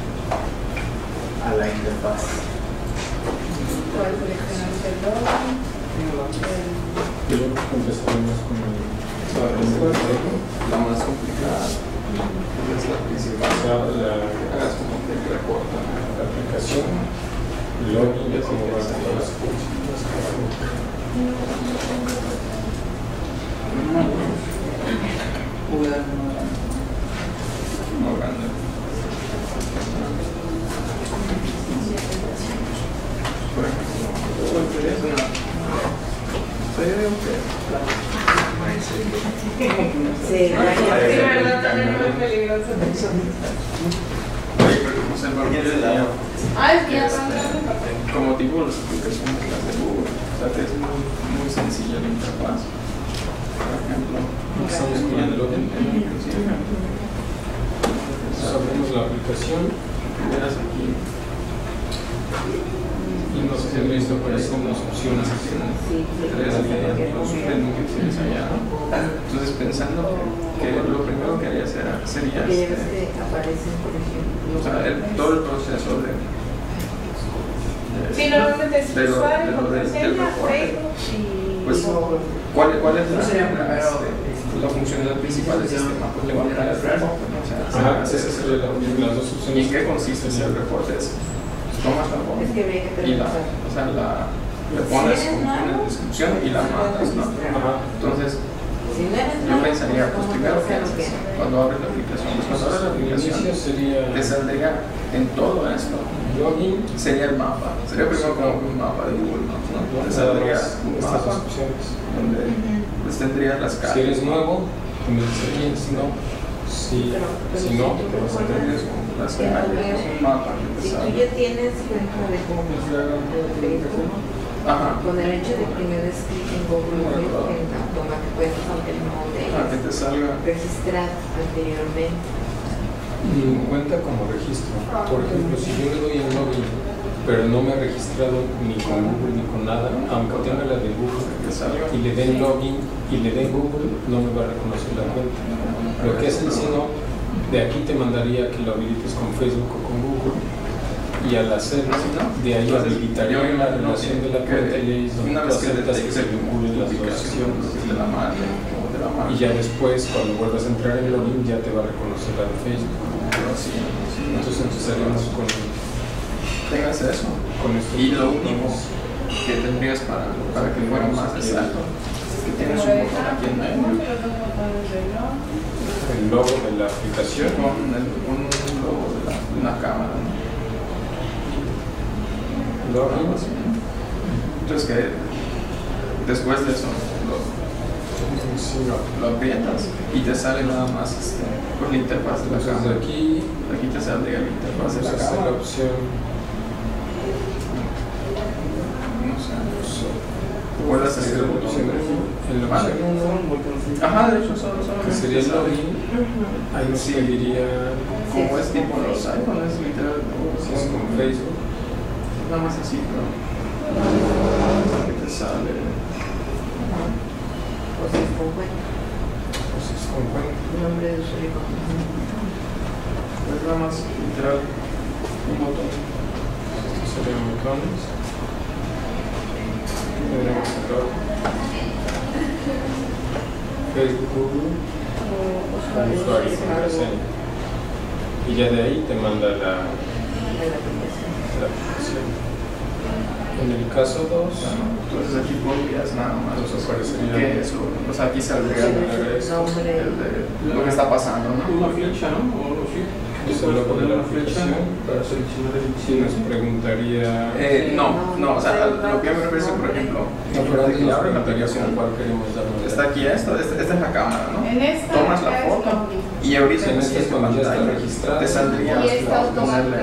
a la interfaz. Yo empezaremos con la más complicada, es la principal. o sea, hagas como que reporta la aplicación, login, y cómo vas a hacer las funciones. No grande. Por ejemplo, Sí, verdad, también es muy peligroso. oye, pero como se envolvió Ay, es que ya como tipo las aplicaciones las de Google, o sea que es muy sencilla la interfaz. Por ejemplo, Estamos viendo abrimos la aplicación, verás aquí y nos tendrá esto aparece unas opciones aquí en un menú que tienes allá. Entonces pensando que lo primero que haría sería aparecen, por ejemplo, o sea, todo el proceso de sí, normalmente es del usuario, reporte. Facebook y... Pues, ¿cuál es No sería primero la funcionalidad principal del sistema? Pues levantar el reporte, ¿no? O sea, esa sería las dos ¿y opciones. en qué consiste el reporte? Tomas la foto es que habría que y preguntar. le pones una descripción y la mandas, ¿no? Entonces, Si no eres yo nuevo, pensaría, pues ¿cómo primero vas que a haces bloquear? cuando abres la aplicación. Pues cuando abres la El inicio aplicación, sería te saldría en todo esto. login, Sería el mapa. Sería primero como un mapa de Google Maps, ¿no? Te nada saldría más un estas dos mapa opciones. donde pues tendrías las Si calles. eres nuevo, te metes aquí, si no, si no, te vas a tener Las calles, un mapa que te Si tú sale. ya tienes cuenta de Facebook, Ajá. con el hecho de que me des clic en Google Maps, en automático puedes aunque no Para que te salga. registrar anteriormente. cuenta como registro. Por ejemplo, si yo le doy el login, pero no me he registrado ni con Google ni con nada, aunque tenga la de Google y le den login y le den Google, no me va a reconocer la cuenta. Lo que es el sino, de aquí te mandaría que lo habilites con Facebook o con Google, y al hacerlo, de ahí habilitaría la relación de la cuenta y ahí es donde una tú vez que aceptas que se detecte vinculen las dos ubicación opciones. de la madre o de la madre. Y ya después, cuando vuelvas a entrar en login, ya te va a reconocer la de Facebook. Entonces empezaríamos con Tengas eso. esto. Y lo único que tendrías para que fuera más exacto es que tienes un botón aquí en medio El logo de la aplicación. con un logo de una cámara, ¿no? Login. Entonces que después de eso lo aprietas y te sale nada más pues, la interfaz de la Entonces cámara. de aquí Aquí te saldría la interfaz de vamos a la hacer la cámara. opción. No sé. Puedes hacer el botón En la Vale. opción 1, Ajá, de hecho, solo que sería el login, ahí nos Sí. pediría como es tipo los iPhones, literal, si es con Facebook. nada más así, pero que te sale. O si es con cuenta. O si Nombre de usuario. Pues nada más literal un botón. Estos serían botones. Tendremos acá Facebook, Google, usuario, contraseña. Y ya de ahí te manda la aplicación. En el caso 2, entonces aquí pondrías nada más. Entonces aparecería. ¿Qué es? O sea, aquí saldría lo que está pasando, ¿no? Una flecha, ¿no? O algo así. Eso lo poner la flecha para seleccionar el sí, nos preguntaría. No, o sea, lo que me refiero, por ejemplo, la aplicación, ¿cuál queremos darle? está aquí esta es la cámara, ¿no? En esta Tomas la foto y ahorita en esta cuando ya está registrada te saldría y esta ponerle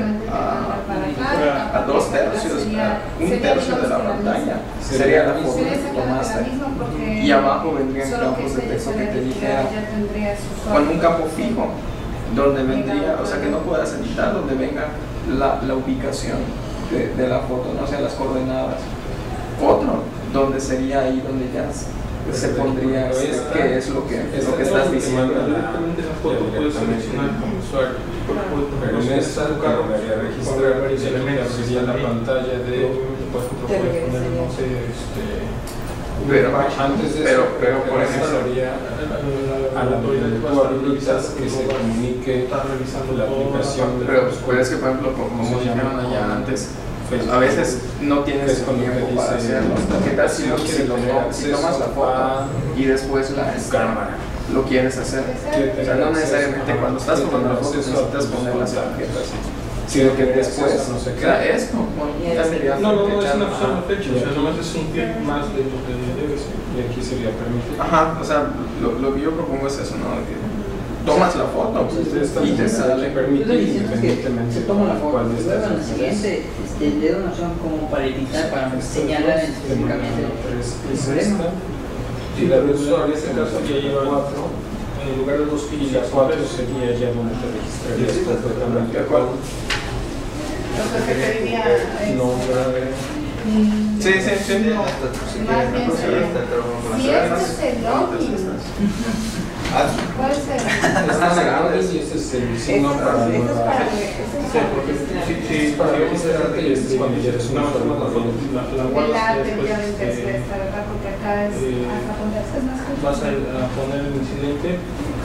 a 2 tercios, un tercio de la pantalla sería la foto que tomaste, y abajo vendrían campos de texto que te dijera con un campo fijo donde vendría, o sea que no puedas editar, donde venga la ubicación de la foto, no sea las coordenadas. Otro donde sería ahí donde ya se pondría qué es lo que estás diciendo. Puedes seleccionar como usuario, pero en esta carro debería registrar varios elementos, sería la pantalla de, por ejemplo, puedes poner, no sé, pero antes de eso, por ejemplo, a la autoridad que tú habilitas que se comunique la aplicación. Pero es que, por ejemplo, como dijeron allá antes, a veces no tienes tiempo para hacerlo. ¿Qué tal si tomas la foto y después lo quieres hacer? O sea, no necesariamente cuando estás tomando la foto necesitas poner las tarjetas, sino que después esto. No, es una sola fecha, o sea, nomás es un clic más de lo que debe ser. Y aquí sería permitido. Ajá, o sea, lo que yo propongo es eso, ¿no? Que tomas la foto y te sale permitido independientemente. Se toma la foto, luego en la siguiente el dedo no son como para editar, para señalar específicamente el problema. Y la de usuario en este caso ya lleva 4 en lugar de 2 y la 4 sería ya donde te registrarías completamente. Lo que te diría es... Nombre. Sí. Más bien sería... Si este es el login, ¿cuál es el? Este es el login y este es el signo para registrarte y este es cuando ya eres una la tendría de interés, ¿verdad? Porque acá es hasta donde es más que... Vas a poner el incidente.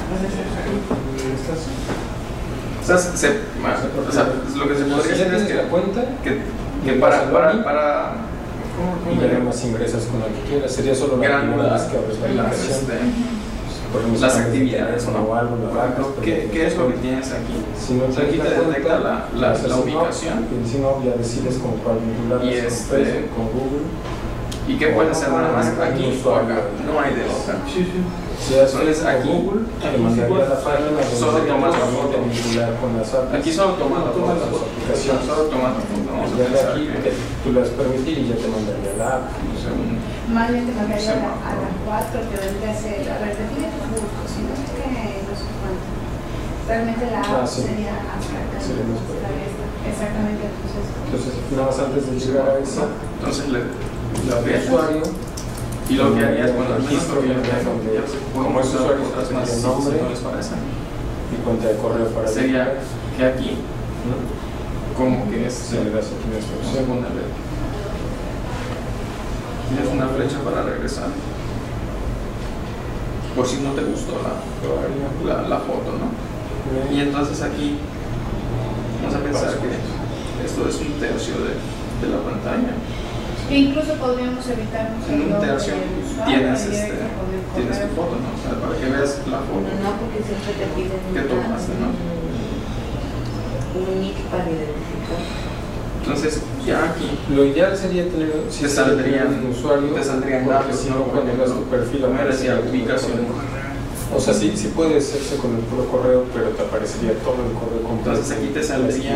O sea, lo que se podría hacer es que la cuenta que para y ya más ingresas con lo que quieras. Sería solo la primera vez que abres la aplicación. Las actividades o algo, ¿qué es lo que tienes aquí? Si no aquí te detecta la ubicación y si no ya decides con cuál vincular con Google. ¿Y qué puedes hacer nada más aquí o acá? No hay de otra. Si haces aquí Google, te mandaría la página solo tomas la foto vincular con las apps. Aquí solo tomas la foto, solo tomas la foto. Ya de aquí tú las permitir y ya te mandaría la app. Más bien te mandaría a la 4 que vendría a ser, a ver, define tus gustos, si no sé qué, no sé cuánto. Realmente la app sería hasta acá. Exactamente, entonces nada más antes de llegar a esa, entonces le usuario y lo que harías cuando el registro como es usuario más el nombre no les parece y cuenta de correo para sería que aquí como que es se le das aquí una instrucción tienes una flecha para regresar por si no te gustó la foto, ¿no? Y entonces aquí vamos a pensar que esto es un tercio de la pantalla. Incluso podríamos evitar en un tercio tienes tu foto, ¿no? O sea, para que veas la foto. No, porque siempre te piden que tomaste, ¿no? Un nick para identificar. Entonces, ya aquí lo ideal sería tener te saldrían usuario, te saldrían datos, si no pones tu perfil aparecía la ubicación. O sea, sí puede hacerse con el puro correo, pero te aparecería todo el correo completo. Entonces aquí te saldría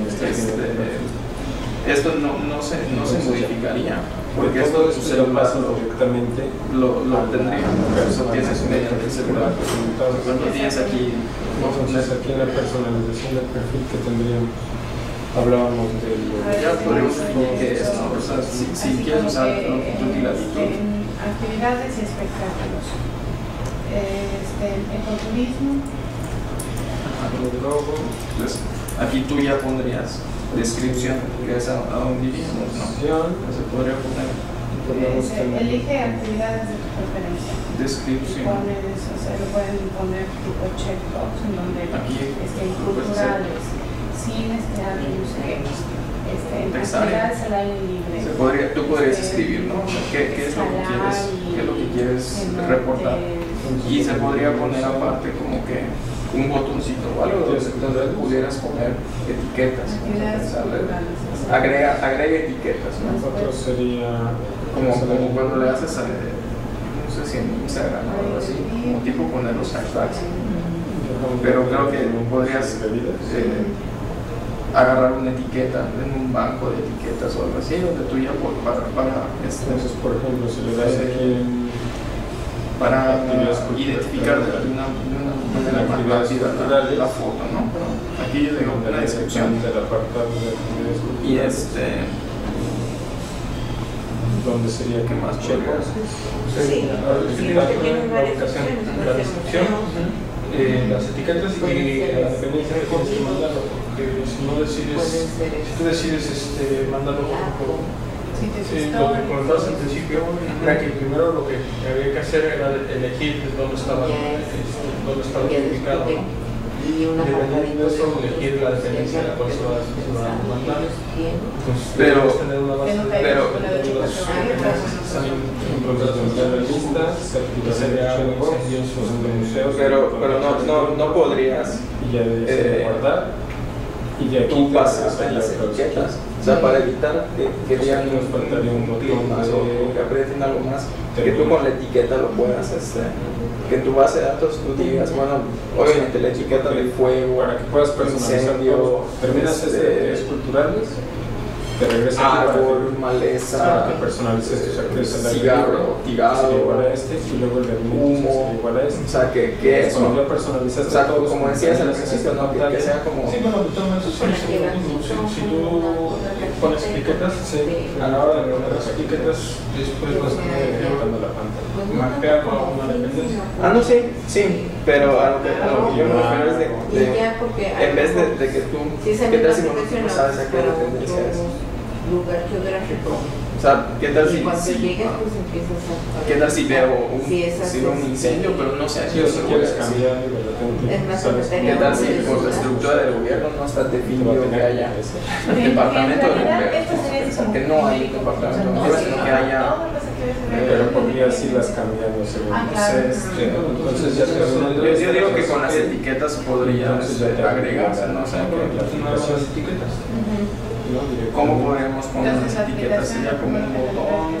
esto no se modificaría porque todo esto se lo pasa directamente lo tendría, pero eso tienes mediante el celular. Cuando tienes aquí aquí en la personalización del perfil que tendríamos, hablábamos de ya podemos definir que es, ¿no? O sea, si quieres usar longitud y latitud, actividades y espectáculos. ecoturismo. Entonces, aquí tú ya pondrías descripción, que es a dónde iríamos, ¿no? Se podría poner. Elige actividades de tu preferencia. Descripción. Pones, o sea, lo pueden poner tipo checkbox en donde culturales, cines, teatro, museos, actividades al aire libre. Tú podrías escribir, ¿no? ¿Qué es lo que quieres reportar? Y se podría poner aparte como que un botoncito o algo donde pudieras poner etiquetas. Agrega etiquetas, ¿no? Otro sería como cuando le haces a, no sé si en Instagram o algo así, como tipo poner los hashtags. Pero creo que podrías agarrar una etiqueta en un banco de etiquetas o algo así, donde tú ya entonces, por ejemplo, si le das aquí para identificar de una manera más rápida la foto, ¿no? Aquí yo digo una descripción y ¿dónde sería que más checkbox? Sí, la descripción, las etiquetas y la dependencia que tienes que mandarlo, porque si no decides, si tú decides mandarlo por lo que comentabas al principio, era que primero lo que había que hacer era elegir dónde estaba ubicado, ¿no? Y dependiendo de eso, elegir la dependencia de la cual se va a mandar. Pero no podrías guardar y de aquí tú pasas en las etiquetas, o sea, para evitar que digan nos faltaría un botón más o que aprieten algo más, que tú con la etiqueta lo puedas, que en tu base de datos tú digas, bueno, obviamente la etiqueta de fuego, para que puedas personalizar todo. Terminas actividades culturales, te regresa árbol, maleza, que personalices tus actividades, cigarro, tigado, igual a y luego el de humo, igual a o sea, que eso, cuando ya personalizaste, o sea, como decías al principio, ¿no? Que sea como... Sí, bueno, si tú pones etiquetas, a la hora de poner las etiquetas, después vas a ir levantando la pantalla. Mapear con una dependencia. No, sí, pero a lo que yo me refiero es en vez de que tú, ¿qué tal si no sabes a qué dependencia es? Lugar geográfico. O sea, ¿qué tal si veo un incendio, pero no sé si quieres cambiar? ¿Qué tal si por la estructura del gobierno no está definido que haya departamento de bomberos? O sea, que no hay departamento de bomberos, sino que haya... Pero podrías irlas cambiando según entonces ya yo digo que con las etiquetas podrías agregarse, ¿no? O sea, las etiquetas. ¿Cómo podemos poner las etiquetas? Sería como un botón.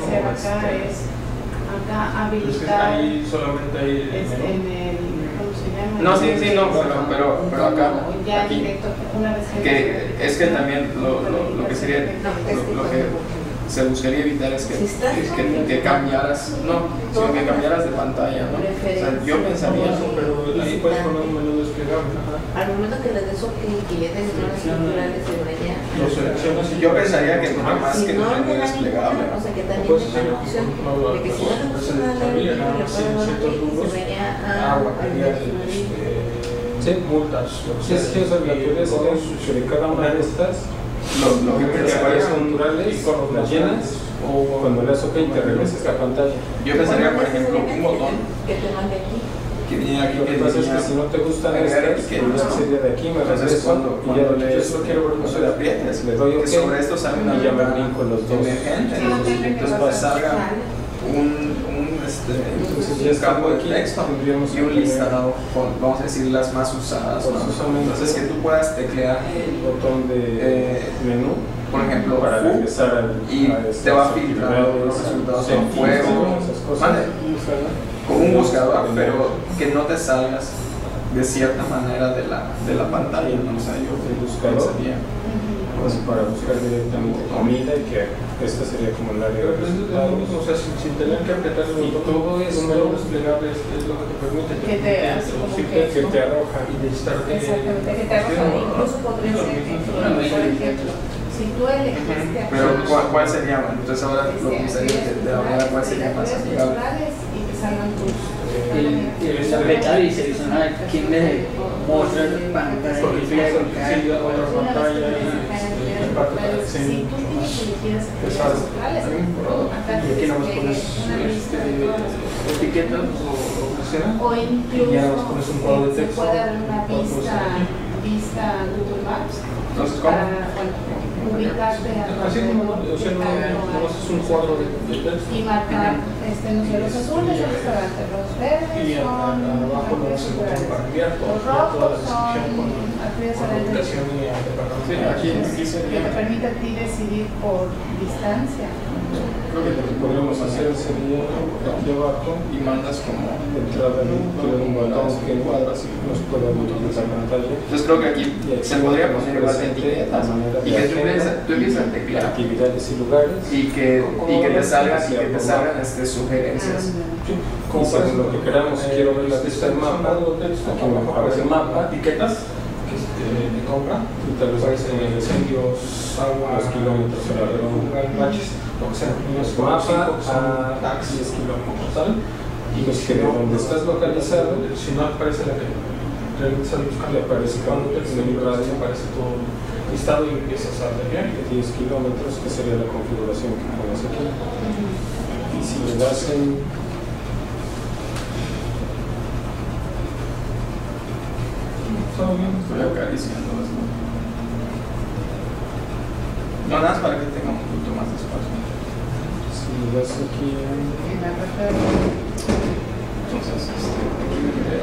Acá habilitar. Ahí solamente hay en el, ¿cómo se llama? No, pero acá. Ya aquí, directo, una vez que es que también lo que sería, lo que se buscaría evitar es que cambiaras, sino que cambiaras de pantalla, ¿no? O sea, yo pensaría, pero ahí puedes poner un menú desplegable. Al momento que le des OK y que ya tengas zonas culturales de allá, yo pensaría que más que no un menú desplegable, o sea, que también tenga la opción de que si no te gusta nada de ahí, le puedes dar OK y se vaya a multas. Sí, o sea, la teoría sería de cada una de estas. Lo que pensaría son naturales, las llenas, o cuando le das OK te regresas la pantalla. Yo pensaría, por ejemplo, un botón que te mande aquí. Que viene aquí. Lo que pasa es que si no te gustan estas, que no sería de aquí, me regreso y ya yo solo quiero ver no le aprietes, le doy OK sobre esto sale una y ya me brinco los dos. Entonces salga un campo de texto y un listado con, vamos a decir, las más usadas, ¿no? Entonces que tú puedas teclear el botón de menú, por ejemplo, para regresar y te va a filtrar los resultados en fuego, como un buscador, pero que no te salgas de cierta manera de la pantalla, ¿no? O sea, yo pensaría para buscar directamente comida y que esta sería como el área de resultados, o sea, sin tener que apretar el botón, todo es un menú desplegable, es lo que te permite que te arroja y necesitar exactamente, que te arroja, incluso podría ser, por ejemplo, si tú elegiste... Pero ¿cuál sería? Bueno, entonces ahora lo que gustaría de ahora, ¿cuál sería más amigable? Y te salgan tus... El apretar y seleccionar quién le muestra pantalla y otra pantalla y parte para el si tú tienes que elegir actividades culturales, y aquí nada más pones etiquetas o lo que sea, o incluso y ya nos pones un cuadro de texto, se puede dar una vista Google Maps. Entonces, ¿cómo? Ubicarte así como, o sea, no es un cuadro de texto. y marcar no sé, los azules son restaurantes, los verdes Y son abajo lo actividades vamos a culturales, para enviar los toda la rojos descripción son actividades con al aire libre. ubicación y departamento. Sí, aquí Que sería. te permite a ti decidir por distancia. Creo que lo que podríamos hacer sería aquí abajo Y mandas como. entrada de un botón que nos pueda multiplicar pantalla. Entonces creo que aquí se podría poner igual de etiquetas y que tú empiezas a teclear actividades y lugares y que te salgan sugerencias. como según lo que queramos. Quiero ver la lista del mapa, aquí me aparece el mapa, etiquetas de compra y tal vez aparecen incendios, agua, los kilómetros alrededor, baches, lo que sea. Mapa a 10 kilómetros, ¿sale? Y pues que donde estás localizado, si no aparece la que realizas el buscar, le aparece cuando en el radio aparece todo el listado y empiezas a leer 10 kilómetros, que sería la configuración que pones aquí. Y si le das en Estoy acariciando esto. No, nada más para que tenga un poquito más de espacio. si le das aquí Entonces, aquí vendría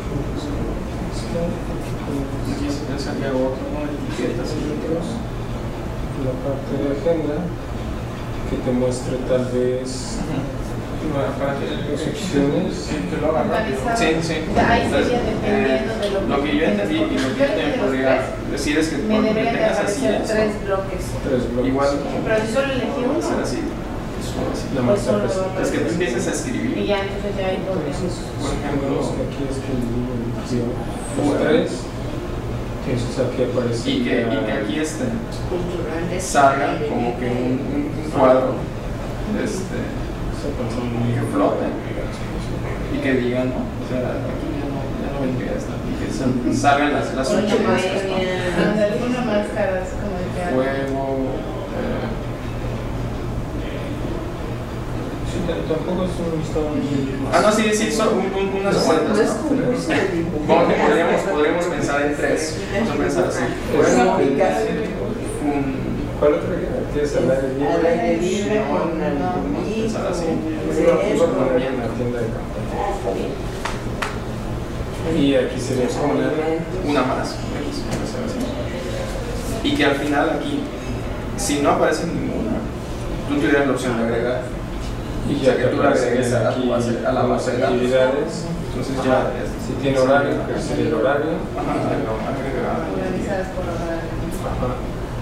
aquí se salía otro, ¿no? Etiquetas y otros. la parte de agenda que te muestre tal vez Para que las opciones. que lo haga rápido. Sí. Ahí sería dependiendo de Lo que yo entendí y lo que yo también podría decir es que me cuando deberían de tengas así aparecer esto, 3 bloques. 3 bloques. igual Pero si solo elegí puede uno, ser así. La pues más solo presente. Es que tú empieces a y escribir. ya entonces ya ahí podríamos. Por ejemplo, aquí escribimos los 3. Entonces aquí aparece y que aquí Culturales. salga como que un cuadro que flote y que diga, ¿no? O sea, aquí ya no vendría esta, y que salgan las sugerencias, ¿no? Alguna máscara es como de que Fuego, tampoco es un listado no, sí, son unas cuantas, ¿no? Podríamos pensar en 3, vamos a pensar así. Fuego, ¿cuál otro que quieres hablar de libro? Al aire libre No, con vamos a pensar así. Iba a poner en la tienda de campaña. Y aquí sería poner una más, y que al final aquí, si no aparece ninguna, tú tuvieras la opción de agregar. y O sea, que tú la agregues a la las base de datos. actividades. Entonces ya, Si tiene horario, que sería el horario. organizadas por horario. Ajá.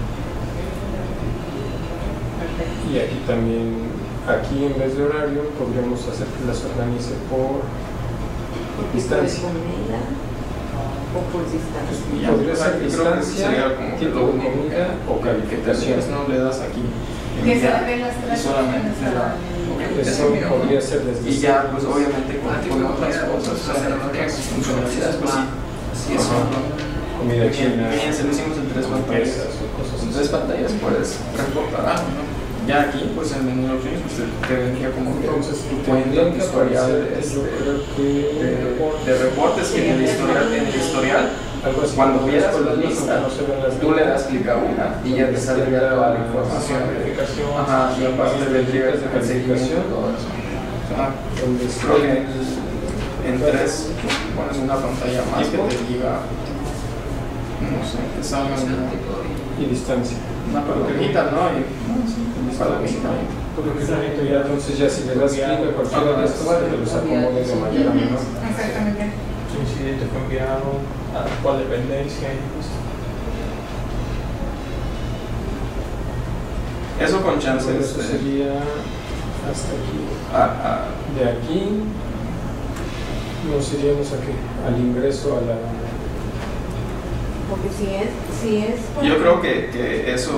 Y aquí también, aquí en vez de horario, podríamos hacer que las organice por distancia. O por distancia. Podría ser Yo creo que distancia, sería como que tipo lo de único comida o calificación. no le das aquí. Que se Ya, ven las y solamente Eso podría ser desde y ya, pues obviamente con otras cosas, o sea, otras funcionalidades, pues sí, eso. comida china, Fíjense, lo hicimos en 3 pantallas. hamburguesas o cosas En así. 3 pantallas puedes reportar algo, ¿no? Ya aquí, pues el menú de opciones, pues te vendría como que Entonces, tu cuenta, tu historial yo creo que de reportes que en el historial, algo así cuando como vieras las la columnas lista, donde no se ven las tú le das clic a una y ya te saldría toda la información. verificación, Ajá, y aparte vendría el calificación, todo eso. O sea, donde creo que en 3 pones una pantalla más que te diga, no sé, que salga y distancia. una palomita, ¿no? Y una palomita. Porque ya, entonces ya si le das clic a cualquiera de estos, te los acomode de mayor a menor. Exactamente. Su incidente fue enviado a cuál dependencia y listo. Eso con chance Eso sería hasta aquí. De aquí nos iríamos a qué? Al ingreso a la Porque si es yo creo que eso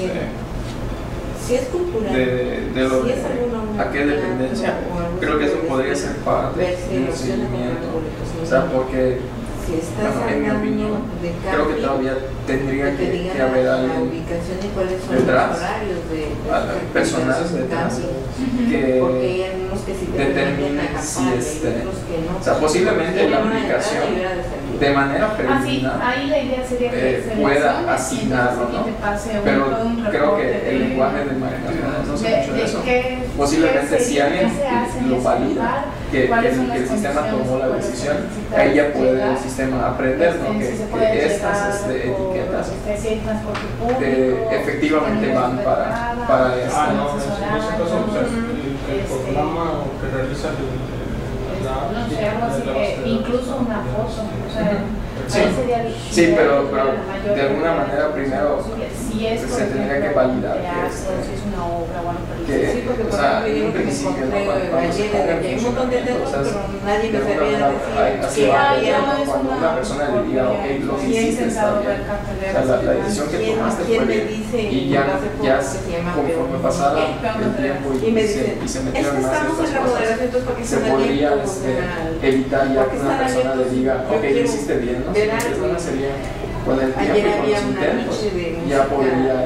si es cultural, de lo si es a qué dependencia, creo que eso podría ser parte de un seguimiento. O sea, porque si estás en mi opinión, creo que todavía tendría que haber alguien detrás, personas detrás, que determinen si o sea, posiblemente la aplicación de manera preliminar ahí la idea sería que pueda asignarlo, ¿no? Pero creo que el lenguaje de manejo no sé mucho de eso. Posiblemente si alguien lo valida, que el sistema tomó la decisión, ahí ya puede el sistema aprender, ¿no? que estas etiquetas efectivamente van para esto. No, en ese caso, el programa que realiza no sé, algo así, incluso una foto, o sea, sí, pero de alguna manera primero si es se tendría que validar si es una obra, bueno, sí, porque o sea, en un principio hay un montón de textos, pero nadie me sabía decir cuando una persona le diga, ok, lo que hiciste está bien, o sea, la decisión que tomaste fue bien, y ya conforme pasara el tiempo y se metieron más estas cosas, se podría evitar ya que una persona le diga, ok, lo hiciste bien, ¿no? Si la persona sería con el tiempo y con los intentos, ya podría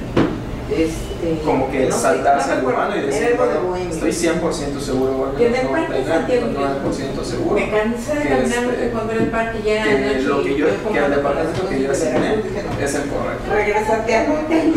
como que saltarse al humano y decir, bueno, estoy 100% seguro, bueno, 99% seguro me cansé de caminar, no encontré el parque ya que el departamento que yo asigné es el correcto. Regresa a Santiago,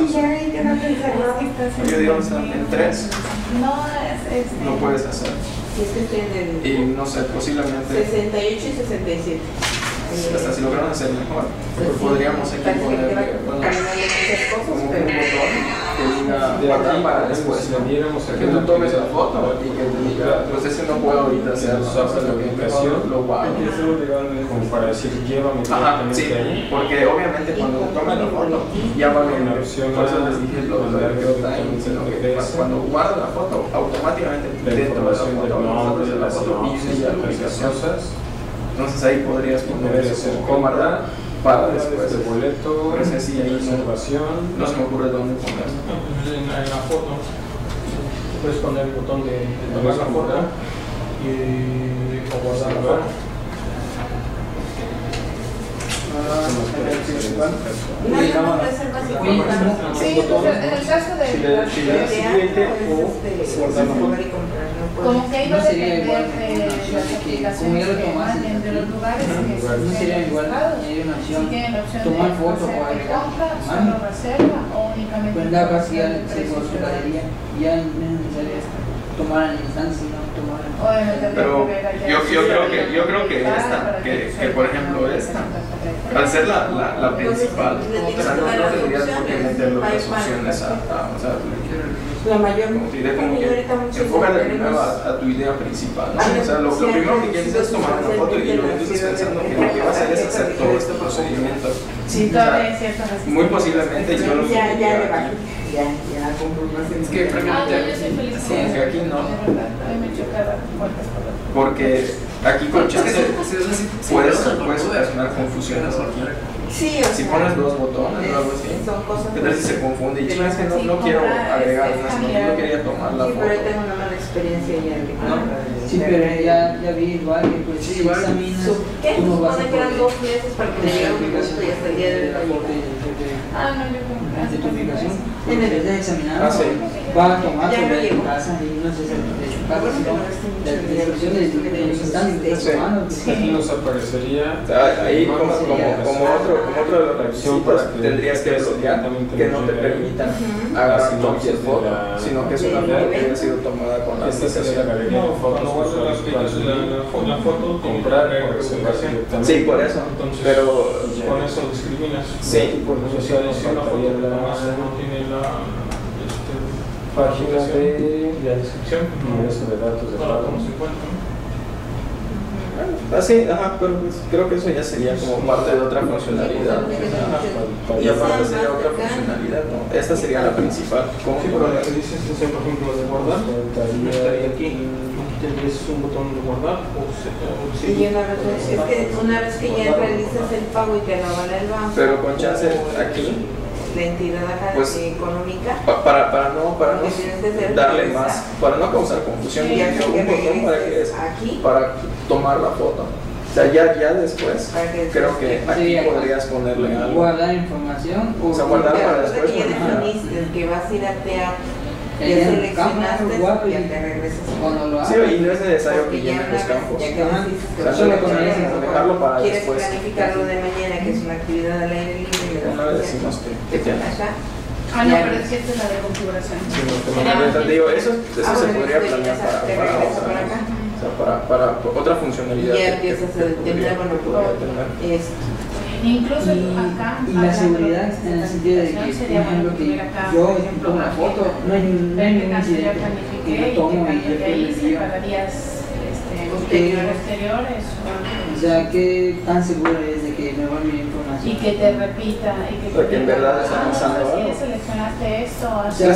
yo digo, en 3 no puedes hacer. Y no sé, posiblemente 68 y 67. Hasta si lograron hacer mejor, podríamos aquí poner como un botón que diga guardar para después, que tú tomes la foto y que te diga, pues ese no puedo ahorita hacerlo, lo que mejor lo guardo. Como para decir, llévame directamente ahí. Porque obviamente cuando tomen la foto ya van a una versión, por eso les dije lo de time, sino que cuando guardo la foto, automáticamente dentro de la foto viene ya la ubicación. Entonces ahí podrías poner eso como guardar para después el boleto, no sé si ahí observación, no se me ocurre dónde ponerlo. En la foto puedes poner el botón de tomar la foto o guardar la foto. Sí, en el caso de como que iba a depender de las aplicaciones que manden de los lugares que sería igual, hay una opción, tomar foto o compra, solo reserva o únicamente pues la capacidad se consideraría ya no es necesario tomar al instante, sino tomar pero yo creo que esta, que por ejemplo esta, al ser la principal, o sea, no tendrías por qué meter las opciones o sea, la mayor como tu idea, como que enfócate primero a tu idea principal, ¿no? O sea, lo primero que quieres es tomar una foto y lo que tú estás pensando que lo que vas a hacer es hacer todo este procedimiento. Sí, todavía hay cierta resistencia. Muy posiblemente yo lo que es que que aquí no. A mí me choca puertas por las porque aquí con chance puedes ocasionar confusiones aquí. Sí, si pones dos botones o algo así, ¿qué tal si se confunde? Y es que no quiero agregar una, sino que no quería tomar la foto. Pero tengo una mala experiencia ya. Sí, pero ya vi igual que pues si examinas cómo vas a poner 2 meses para que me llegue un gusto y hasta el día de hoy. no, yo compré de tu aplicación, en vez de examinar, va a tomar sobre tu casa y no sé si de tu casa, sino la descripción de los instantes que estás tomando. Aquí nos aparecería ahí como otra de las opciones tendrías que bloquear que no te permitan agarrar cualquier foto, sino que es una foto que haya sido tomada con la aplicación. La foto comprar reservación. Sí, por eso. Pero con eso discriminas. Sí, por eso si una foto que no tiene la página de la descripción, y eso de datos de pago. ¿Cómo se encuentra? Así, pero pues creo que eso ya sería como parte de otra funcionalidad. Y aparte sería otra funcionalidad, ¿no? Esta sería la principal. ¿Cómo pero lo que dices es, por ejemplo, de guardar, no estaría aquí. ¿Tendrías un botón de guardar? Sí, es que una vez que ya realizas el pago y te lo avala el banco. Pero con chance aquí. La entidad pues, económica para no darle más, para no causar confusión, sí, un botón para que es para tomar la foto. O sea, ya después creo que aquí podrías ponerle algo. Guardar información o sea, guardar para después. Que ya definiste que vas a ir a teatro. Ya seleccionaste y ya te regresas. Sí, y no es necesario que llenen los campos. Solo con dejarlo para quieres después. Planificarlo de mañana, que es una actividad al aire libre. Una vez decimos que tienes. No, pero es que esta es la de configuración. Digo, eso se podría planear para otra funcionalidad. Ya empiezas a determinar, incluso acá. Y la seguridad en el sentido de que, por ejemplo, que yo tomo una foto, no hay ningún incidente que yo tomo y yo le envío. Posteriores. O sea, ¿qué tan seguro es de que me va a enviar información? Y que te repita, porque en verdad está pensando algo. Sí, seleccionaste esto.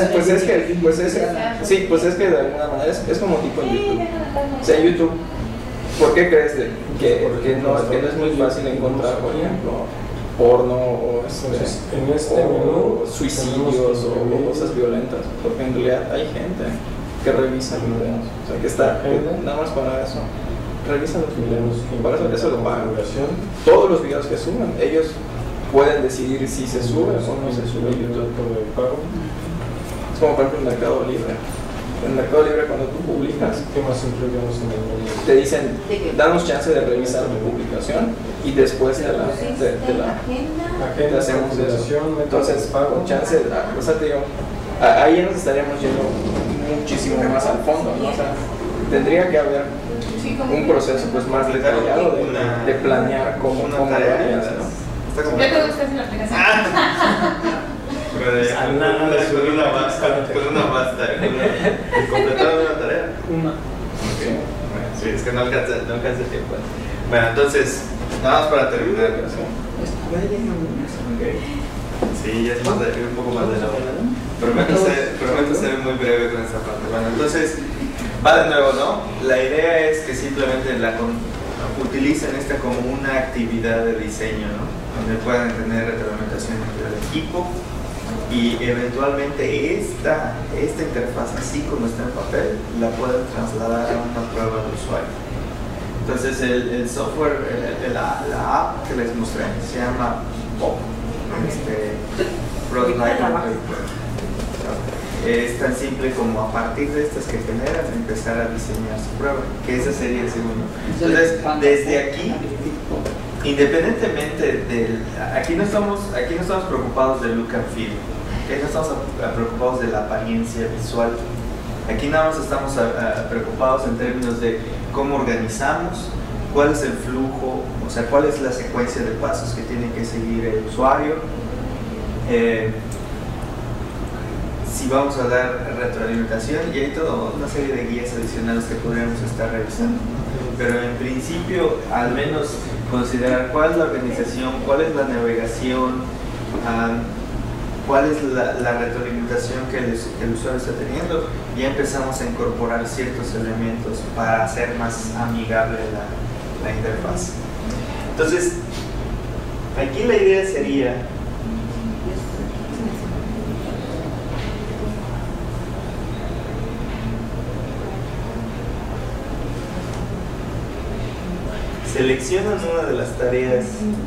Pues es que de alguna manera es como tipo en YouTube. O sea, en YouTube, ¿por qué crees que no es muy fácil encontrar, por ejemplo, porno o suicidios o cosas violentas? Porque en realidad hay gente que revisa videos, o sea, que está nada más para eso, revisa los videos, para eso lo pagan. Todos los videos que suben, ellos pueden decidir si se sube o no se sube a YouTube. Es como por ejemplo el Mercado Libre. En el Mercado Libre, cuando tú publicas, te dicen, danos chance de revisar tu publicación y después te hacemos eso. Entonces, con chance, o sea, te digo, ahí nos estaríamos yendo muchísimo más al fondo, ¿no? O sea, tendría que haber un proceso pues más detallado de planear cómo lo harías, ¿no? Yo te gusta hacer la aplicación. Con una basta. ¿Completaron una tarea? Una. Sí, es que no alcanza el tiempo. Bueno, entonces, nada más para terminar. Sí, ya es un poco más de la hora. Prometo ser muy breve con esta parte. Bueno, entonces, va de nuevo, ¿no? La idea es que simplemente utilicen esta como una actividad de diseño, ¿no? Donde puedan tener retroalimentación entre el equipo y eventualmente esta interfaz, así como está en papel, la pueden trasladar a una prueba de usuario. Entonces el software, la app que les mostré se llama POP, Prototype Paper. Es tan simple como a partir de estas que generan empezar a diseñar su prueba, que ese sería el segundo. Entonces, desde aquí, independientemente aquí no estamos preocupados del look and feel, aquí no estamos preocupados de la apariencia visual, aquí nada más estamos preocupados en términos de cómo organizamos, cuál es el flujo, o sea, cuál es la secuencia de pasos que tiene que seguir el usuario, si vamos a dar retroalimentación, y hay toda una serie de guías adicionales que podríamos estar revisando. Pero en principio, al menos considerar cuál es la organización, cuál es la navegación, cuál es la retroalimentación que el usuario está teniendo, y empezamos a incorporar ciertos elementos para hacer más amigable la interfaz. Entonces, aquí la idea sería seleccionan una de las tareas,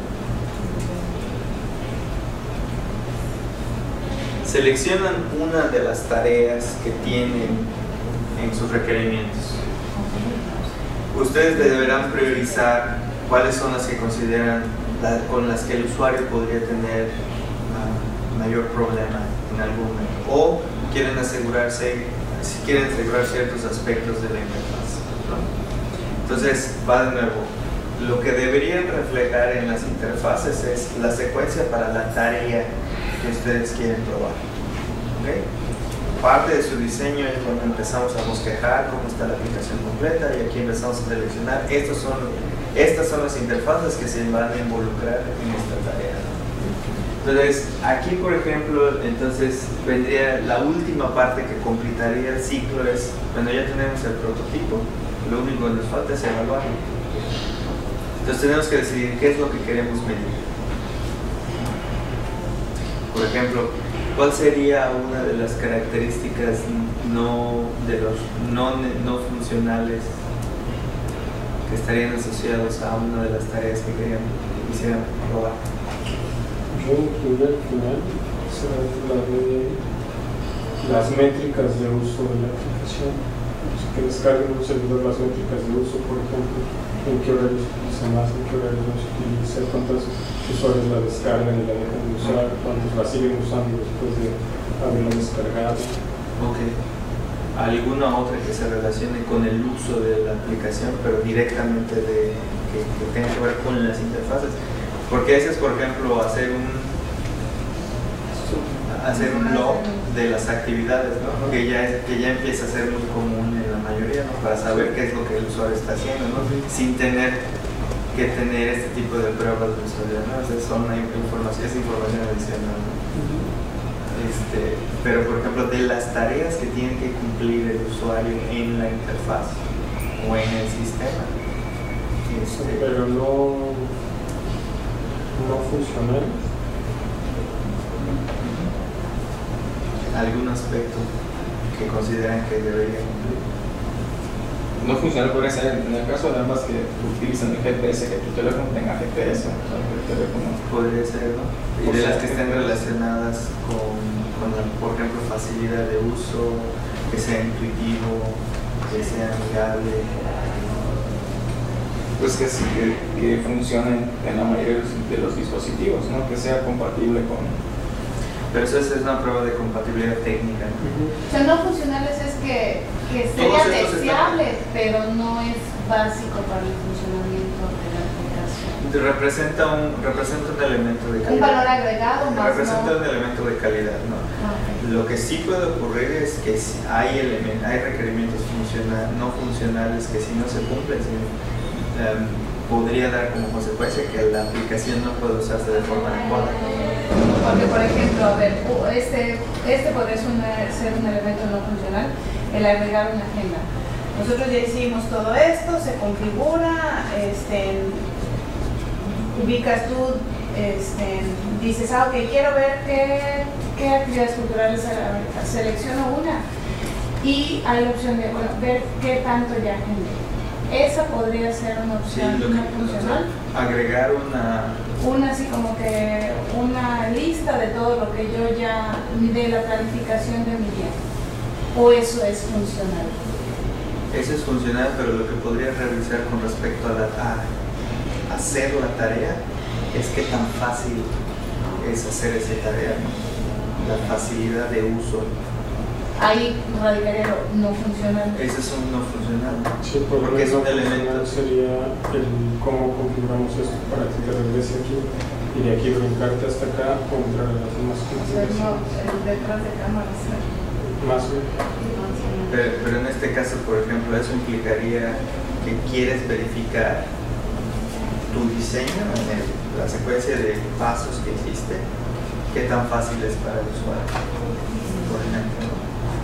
que tienen en sus requerimientos. Ustedes deberán priorizar cuáles son las que consideran con las que el usuario podría tener mayor problema en algún momento, o quieren asegurar ciertos aspectos de la interfaz, ¿no? Entonces, va de nuevo. Lo que deberían reflejar en las interfaces es la secuencia para la tarea que ustedes quieren probar. ¿Okay? parte de su diseño es cuando empezamos a bosquejar cómo está la aplicación completa y aquí empezamos a seleccionar estas son las interfaces que se van a involucrar en esta tarea, ¿no? Entonces aquí por ejemplo entonces vendría la última parte que completaría el ciclo es cuando ya tenemos el prototipo, lo único que nos falta es evaluarlo. Entonces tenemos que decidir qué es lo que queremos medir. Por ejemplo, ¿cuál sería una de las características no funcionales que estarían asociados a una de las tareas que quisieran probar? Yo incluiría al final las métricas de uso de la aplicación. Que descarguen un servidor las métricas de uso, por ejemplo, en qué horarios se utiliza más, en qué horarios no se utiliza, cuántos usuarios la descargan y la dejan de usar, cuántos la siguen usando después de haberla descargado. Ok. ¿Alguna otra que se relacione con el uso de la aplicación, pero directamente que tenga que ver con las interfaces? Porque ese es, por ejemplo, hacer un log de las actividades, ¿no? que ya empieza a ser muy común en la mayoría, ¿no? Para saber qué es lo que el usuario está haciendo, ¿no? Sin tener que tener este tipo de pruebas de usuario, ¿no? Es información adicional, ¿no? Pero por ejemplo, de las tareas que tiene que cumplir el usuario en la interfaz o en el sistema, pero no funcional. ¿Algún aspecto que consideran que debería cumplir? No funciona podría ser en el caso de ambas que utilizan el GPS, que tu teléfono tenga GPS, o sea, el teléfono. Podría ser, ¿no? Y de las que estén relacionadas con la, por ejemplo, facilidad de uso, que sea intuitivo, que sea amigable. Pues que funcionen en la mayoría de los dispositivos, ¿no? Que sea compatible con... Pero eso es una prueba de compatibilidad técnica, ¿no? O sea, no funcionales es que sería deseable, pero no es básico para el funcionamiento de la aplicación. Representa un elemento de calidad. Un valor agregado más. Representa un elemento de calidad, ¿no? Okay. Lo que sí puede ocurrir es que hay requerimientos no funcionales que si no se cumplen, podría dar como consecuencia que la aplicación no puede usarse de forma adecuada. Porque, por ejemplo, a ver, este podría ser un elemento no funcional, el agregar una agenda. Nosotros ya hicimos todo esto, se configura, ubicas tú, dices, ok, quiero ver qué actividades culturales selecciono una y hay la opción de, bueno, ver qué tanto ya agendé. Esa podría ser una opción no funcional. Agregar una así como que una lista de todo lo que yo ya, de la planificación de mi día. ¿O eso es funcional? Eso es funcional, pero lo que podría revisar con respecto a hacer la tarea es qué tan fácil es hacer esa tarea, ¿no? La facilidad de uso. Ahí radicaría lo no funcional. Ese es un no funcional. Sí, porque es un elemento. Sería el cómo configuramos esto para que te regrese aquí y de aquí brincarte hasta acá o entrar a las demás configuraciones. El detrás de cámaras. Más bien. Pero en este caso, por ejemplo, eso implicaría que quieres verificar tu diseño en la secuencia de pasos que hiciste, qué tan fácil es para el usuario, por ejemplo, ¿no?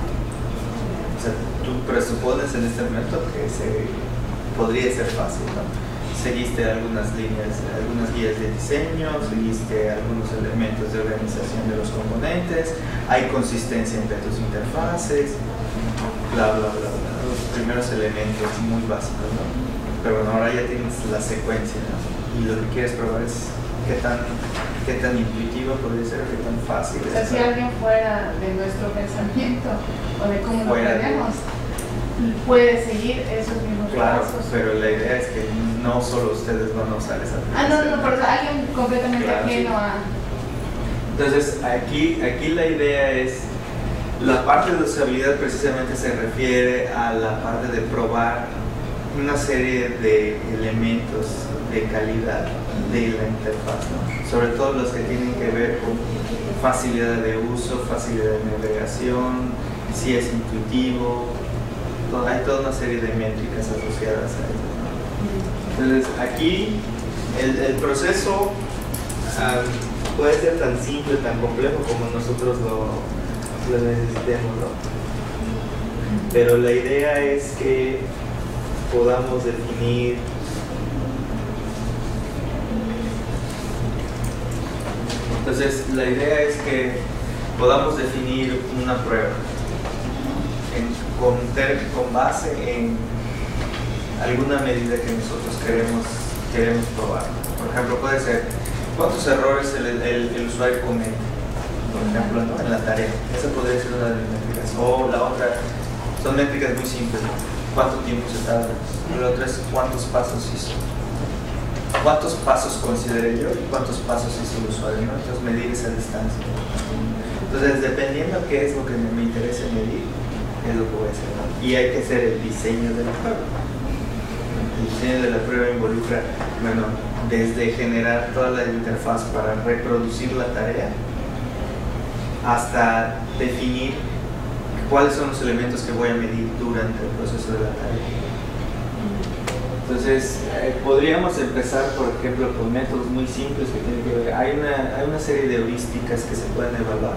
O sea, tú presupones en este momento que podría ser fácil, ¿no? Seguiste algunas guías de diseño, seguiste algunos elementos de organización de los componentes, hay consistencia entre tus interfaces, bla, bla, bla, bla. Los primeros elementos muy básicos, ¿no? Pero bueno, ahora ya tienes la secuencia, ¿no? Y lo que quieres probar es qué tan intuitivo podría ser, qué tan fácil es. O sea, si alguien fuera de nuestro pensamiento o de cómo lo queremos, puede seguir esos mismos pasos. Pero la idea es que no solo ustedes van a usar esa aplicación. No, pero alguien completamente ajeno a... Entonces, aquí la idea es, la parte de usabilidad precisamente se refiere a la parte de probar una serie de elementos de calidad de la interfaz, ¿no? Sobre todo los que tienen que ver con facilidad de uso, facilidad de navegación, si es intuitivo, hay toda una serie de métricas asociadas a eso, ¿no? Entonces aquí el proceso puede ser tan simple, tan complejo como nosotros lo necesitemos, ¿no? Pero la idea es que podamos definir una prueba con base en alguna medida que nosotros queremos probar. Por ejemplo, puede ser cuántos errores el usuario comete, por ejemplo, ¿no? En la tarea. Esa podría ser una de las métricas. O la otra, son métricas muy simples, ¿no? ¿Cuánto tiempo se tarda? La otra es cuántos pasos hizo. ¿Cuántos pasos consideré yo y cuántos pasos hizo el usuario, ¿no? Entonces medir esa distancia. Entonces, dependiendo qué es lo que me interesa medir, es lo que voy a hacer, ¿no? Y hay que hacer el diseño de la prueba. El diseño de la prueba involucra, bueno, desde generar toda la interfaz para reproducir la tarea hasta definir cuáles son los elementos que voy a medir durante el proceso de la tarea. Entonces, podríamos empezar, por ejemplo, con métodos muy simples que tienen que ver. Hay una serie de heurísticas que se pueden evaluar.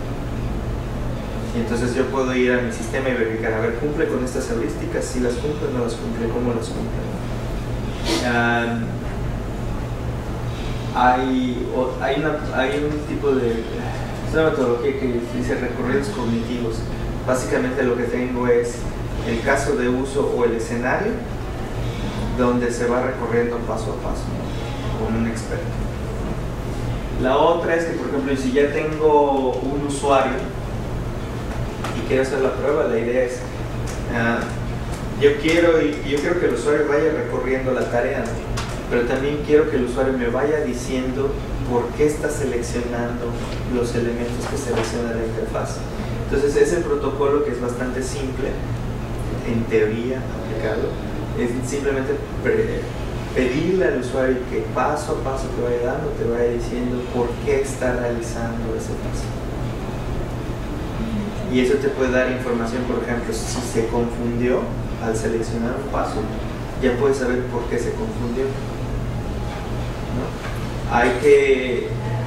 Y entonces yo puedo ir a mi sistema y verificar, a ver, ¿cumple con estas heurísticas? Si las cumple, no las cumple, ¿cómo las cumple? Hay un tipo de una metodología que dice recorridos cognitivos. Básicamente lo que tengo es el caso de uso o el escenario donde se va recorriendo paso a paso, ¿no? Con un experto. La otra es que, por ejemplo, si ya tengo un usuario y quiero hacer la prueba, la idea es yo quiero que el usuario vaya recorriendo la tarea, ¿no? Pero también quiero que el usuario me vaya diciendo por qué está seleccionando los elementos que selecciona la interfaz. Entonces ese protocolo, que es bastante simple en teoría aplicado, es simplemente pedirle al usuario que paso a paso te vaya dando, te vaya diciendo por qué está realizando ese paso. Y eso te puede dar información, por ejemplo, si se confundió al seleccionar un paso, ya puedes saber por qué se confundió, ¿no? Hay que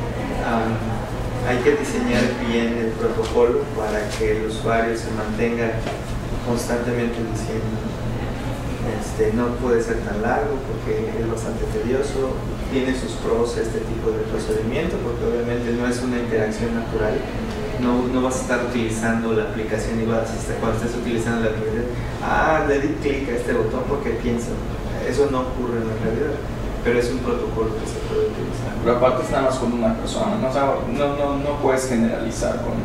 diseñar bien el protocolo para que el usuario se mantenga constantemente diciendo no puede ser tan largo porque es bastante tedioso, tiene sus pros este tipo de procedimiento porque obviamente no es una interacción natural. No vas a estar utilizando la aplicación y cuando estés utilizando la aplicación, le di clic a este botón porque pienso. Eso no ocurre en la realidad, pero es un protocolo que se puede utilizar. Pero aparte está más con una persona, ¿no? O sea, no puedes generalizar con...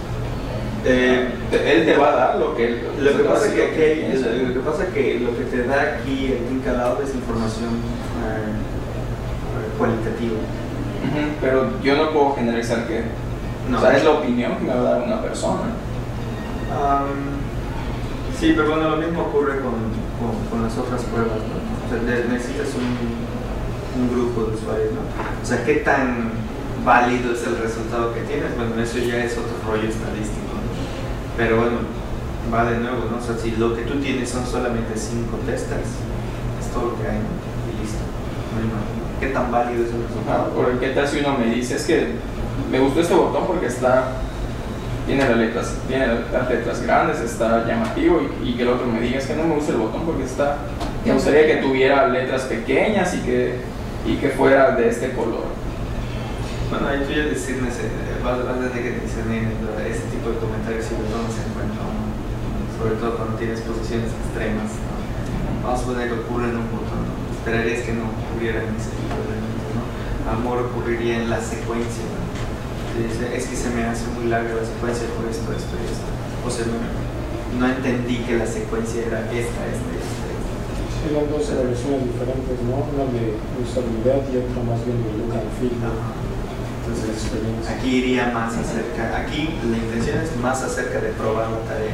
él te va a dar lo que pasa es que lo que te da aquí el link al lado es información cualitativa. Pero yo no puedo generalizar que... No. O sea, es la opinión que me va a dar una persona. Sí, pero bueno, lo mismo ocurre con las otras pruebas, ¿no? O sea, necesitas un grupo de usuarios, ¿no? O sea, ¿qué tan válido es el resultado que tienes? Bueno, eso ya es otro rollo estadístico, ¿no? Pero bueno, va de nuevo, ¿no? O sea, si lo que tú tienes son solamente 5 testers, es todo lo que hay, ¿no? Y listo. No hay más, ¿no? ¿Qué tan válido es el resultado? Porque ¿qué tal si uno me dice, es que me gustó este botón porque tiene las letras grandes, está llamativo, y que el otro me diga, es que no me gusta el botón porque me gustaría que tuviera letras pequeñas y que fuera de este color? Bueno, ahí tú ya decides, vas a tener que discernir ese tipo de comentarios si lo tomas en cuenta, ¿no? Sobre todo cuando tienes posiciones extremas, ¿no? Vamos a poner que ocurre en un botón, ¿no? Esperarías que no ocurriera en ese tipo de elementos, ¿no? Amor ocurriría en la secuencia, ¿no? Es que se me hace muy larga la secuencia por esto y esto. O sea, no entendí que la secuencia era esta. Sí, eran dos evaluaciones diferentes, ¿no? Una de usabilidad y otra más bien de look and feel. Entonces, aquí iría más aquí la intención es más acerca de probar la tarea.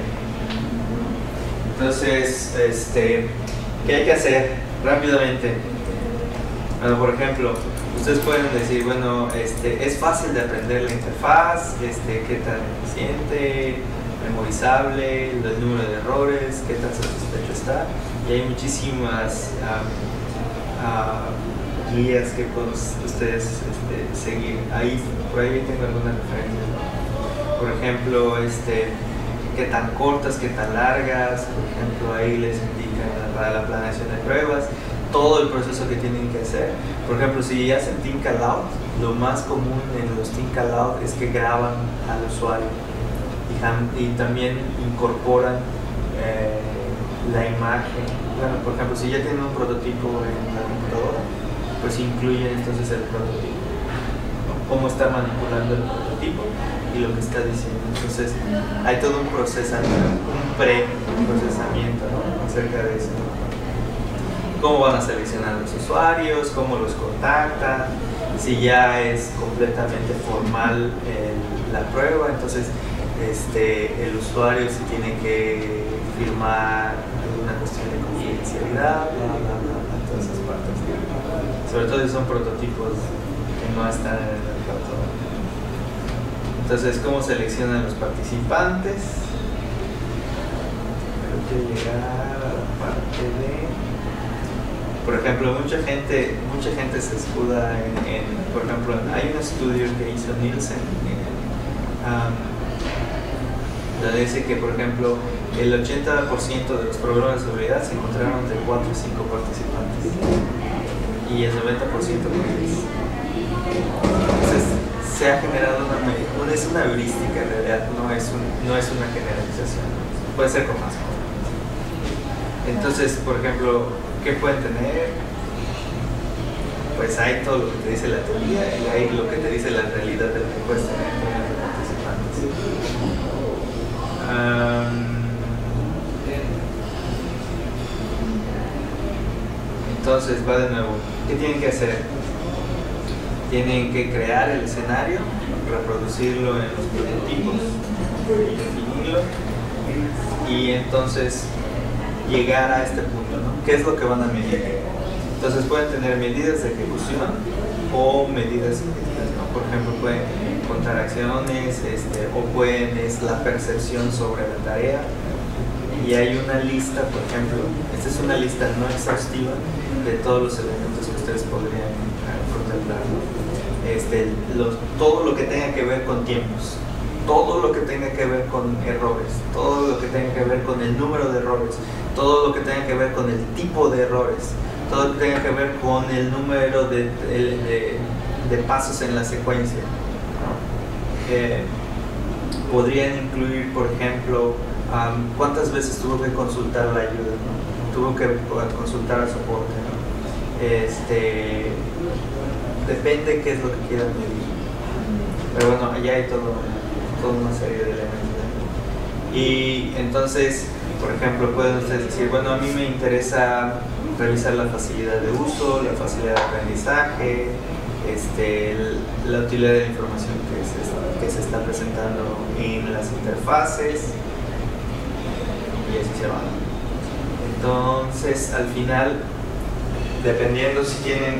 Entonces, ¿qué hay que hacer? Rápidamente. Bueno, por ejemplo, ustedes pueden decir, bueno, es fácil de aprender la interfaz, qué tan eficiente, memorizable, el número de errores, qué tan satisfecho está, y hay muchísimas guías que pueden ustedes seguir. Por ahí tengo algunas referencias, ¿no? Por ejemplo, qué tan cortas, qué tan largas. Por ejemplo, ahí les indican para la planeación de pruebas todo el proceso que tienen que hacer. Por ejemplo, si hacen think aloud, lo más común en los think aloud es que graban al usuario y también incorporan la imagen. Bueno, por ejemplo, si ya tienen un prototipo en la computadora, pues incluyen entonces el prototipo, cómo está manipulando el prototipo y lo que está diciendo. Entonces hay todo un procesamiento, un pre-procesamiento, ¿no?, acerca de eso. Cómo van a seleccionar a los usuarios, cómo los contactan, si ya es completamente formal la prueba, entonces el usuario si tiene que firmar alguna cuestión de confidencialidad, todas esas partes. Sobre todo si son prototipos que no están en el mercado. Entonces, ¿cómo seleccionan los participantes? Creo que llegar a la parte de... Por ejemplo, mucha gente se escuda por ejemplo, hay un estudio que hizo Nielsen, donde dice que, por ejemplo, el 80% de los problemas de seguridad se encontraron entre 4 o 5 participantes y el 90% mujeres. Entonces, se ha generado es una heurística en realidad, no es una generalización, puede ser con más. Entonces, por ejemplo, ¿qué pueden tener? Pues hay todo lo que te dice la teoría y hay lo que te dice la realidad de lo que puedes tener en los participantes. Entonces va de nuevo. ¿Qué tienen que hacer? Tienen que crear el escenario, reproducirlo en los prototipos, definirlo y entonces llegar a este punto, ¿no? ¿Qué es lo que van a medir? Entonces pueden tener medidas de ejecución o medidas objetivas, ¿no? Por ejemplo, pueden contar acciones o pueden la percepción sobre la tarea. Y hay una lista, por ejemplo, esta es una lista no exhaustiva de todos los elementos que ustedes podrían contemplar, ¿no? Todo lo que tenga que ver con tiempos, todo lo que tenga que ver con errores, todo lo que tenga que ver con el número de errores, todo lo que tenga que ver con el tipo de errores, todo lo que tenga que ver con el número de pasos en la secuencia, ¿no? Podrían incluir, por ejemplo, cuántas veces tuvo que consultar la ayuda, ¿no? Tuvo que consultar al soporte, ¿no? Depende qué es lo que quieran medir, pero bueno, allá hay toda una serie de elementos, ¿no? Y entonces, por ejemplo, pueden ustedes decir, bueno, a mí me interesa revisar la facilidad de uso, la facilidad de aprendizaje, la utilidad de la información que se está presentando en las interfaces, y así se va. Entonces, al final, dependiendo si tienen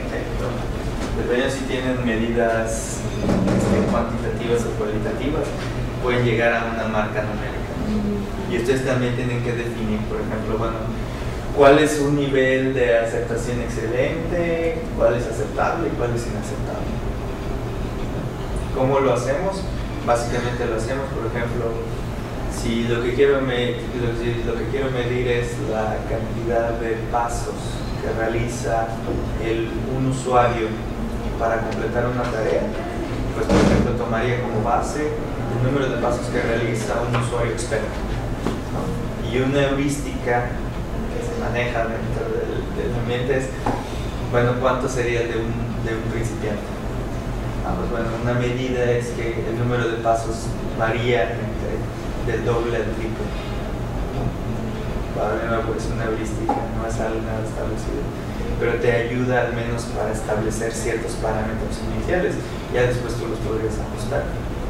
medidas cuantitativas o cualitativas, pueden llegar a una marca numérica. Y ustedes también tienen que definir, por ejemplo, bueno, cuál es un nivel de aceptación excelente, cuál es aceptable y cuál es inaceptable. ¿Cómo lo hacemos? Básicamente lo hacemos, por ejemplo, si lo que quiero medir es la cantidad de pasos que realiza un usuario para completar una tarea, pues por ejemplo tomaría como base el número de pasos que realiza un usuario experto, ¿no? Y una heurística que se maneja dentro del ambiente es, bueno, ¿cuánto sería de un principiante? Pues bueno, una medida es que el número de pasos varía del doble al triple. Para nuevo, es una heurística, no es algo nada establecido, pero te ayuda al menos para establecer ciertos parámetros iniciales. Ya después tú los podrías ajustar.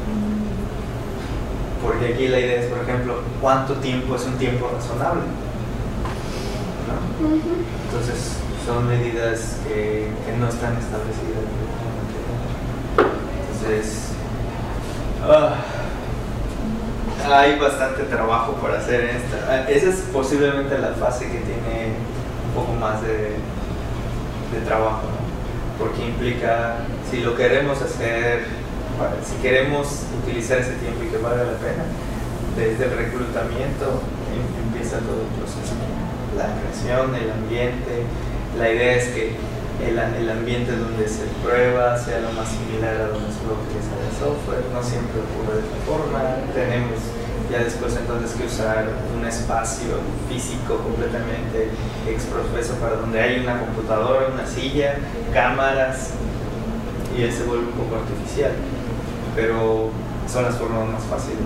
Porque aquí la idea es, por ejemplo, ¿cuánto tiempo es un tiempo razonable? ¿No? Entonces, son medidas que no están establecidas. Entonces, hay bastante trabajo por hacer en esta. Esa es posiblemente la fase que tiene un poco más de trabajo, ¿no? Porque implica, si lo queremos hacer, si queremos utilizar ese tiempo y que valga la pena, desde el reclutamiento empieza todo el proceso. La creación, el ambiente. La idea es que el ambiente donde se prueba sea lo más similar a donde se va a utilizar el software. No siempre ocurre de esta forma. Tenemos ya después entonces que usar un espacio físico completamente exprofeso para donde hay una computadora, una silla, cámaras, y él se vuelve un poco artificial, pero son las formas más fáciles.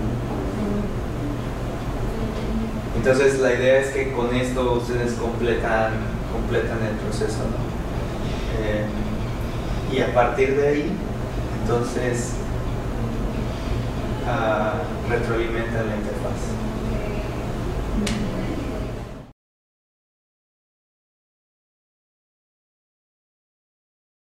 Entonces la idea es que con esto ustedes completan el proceso, ¿no? Y a partir de ahí entonces retroalimentan la interfaz.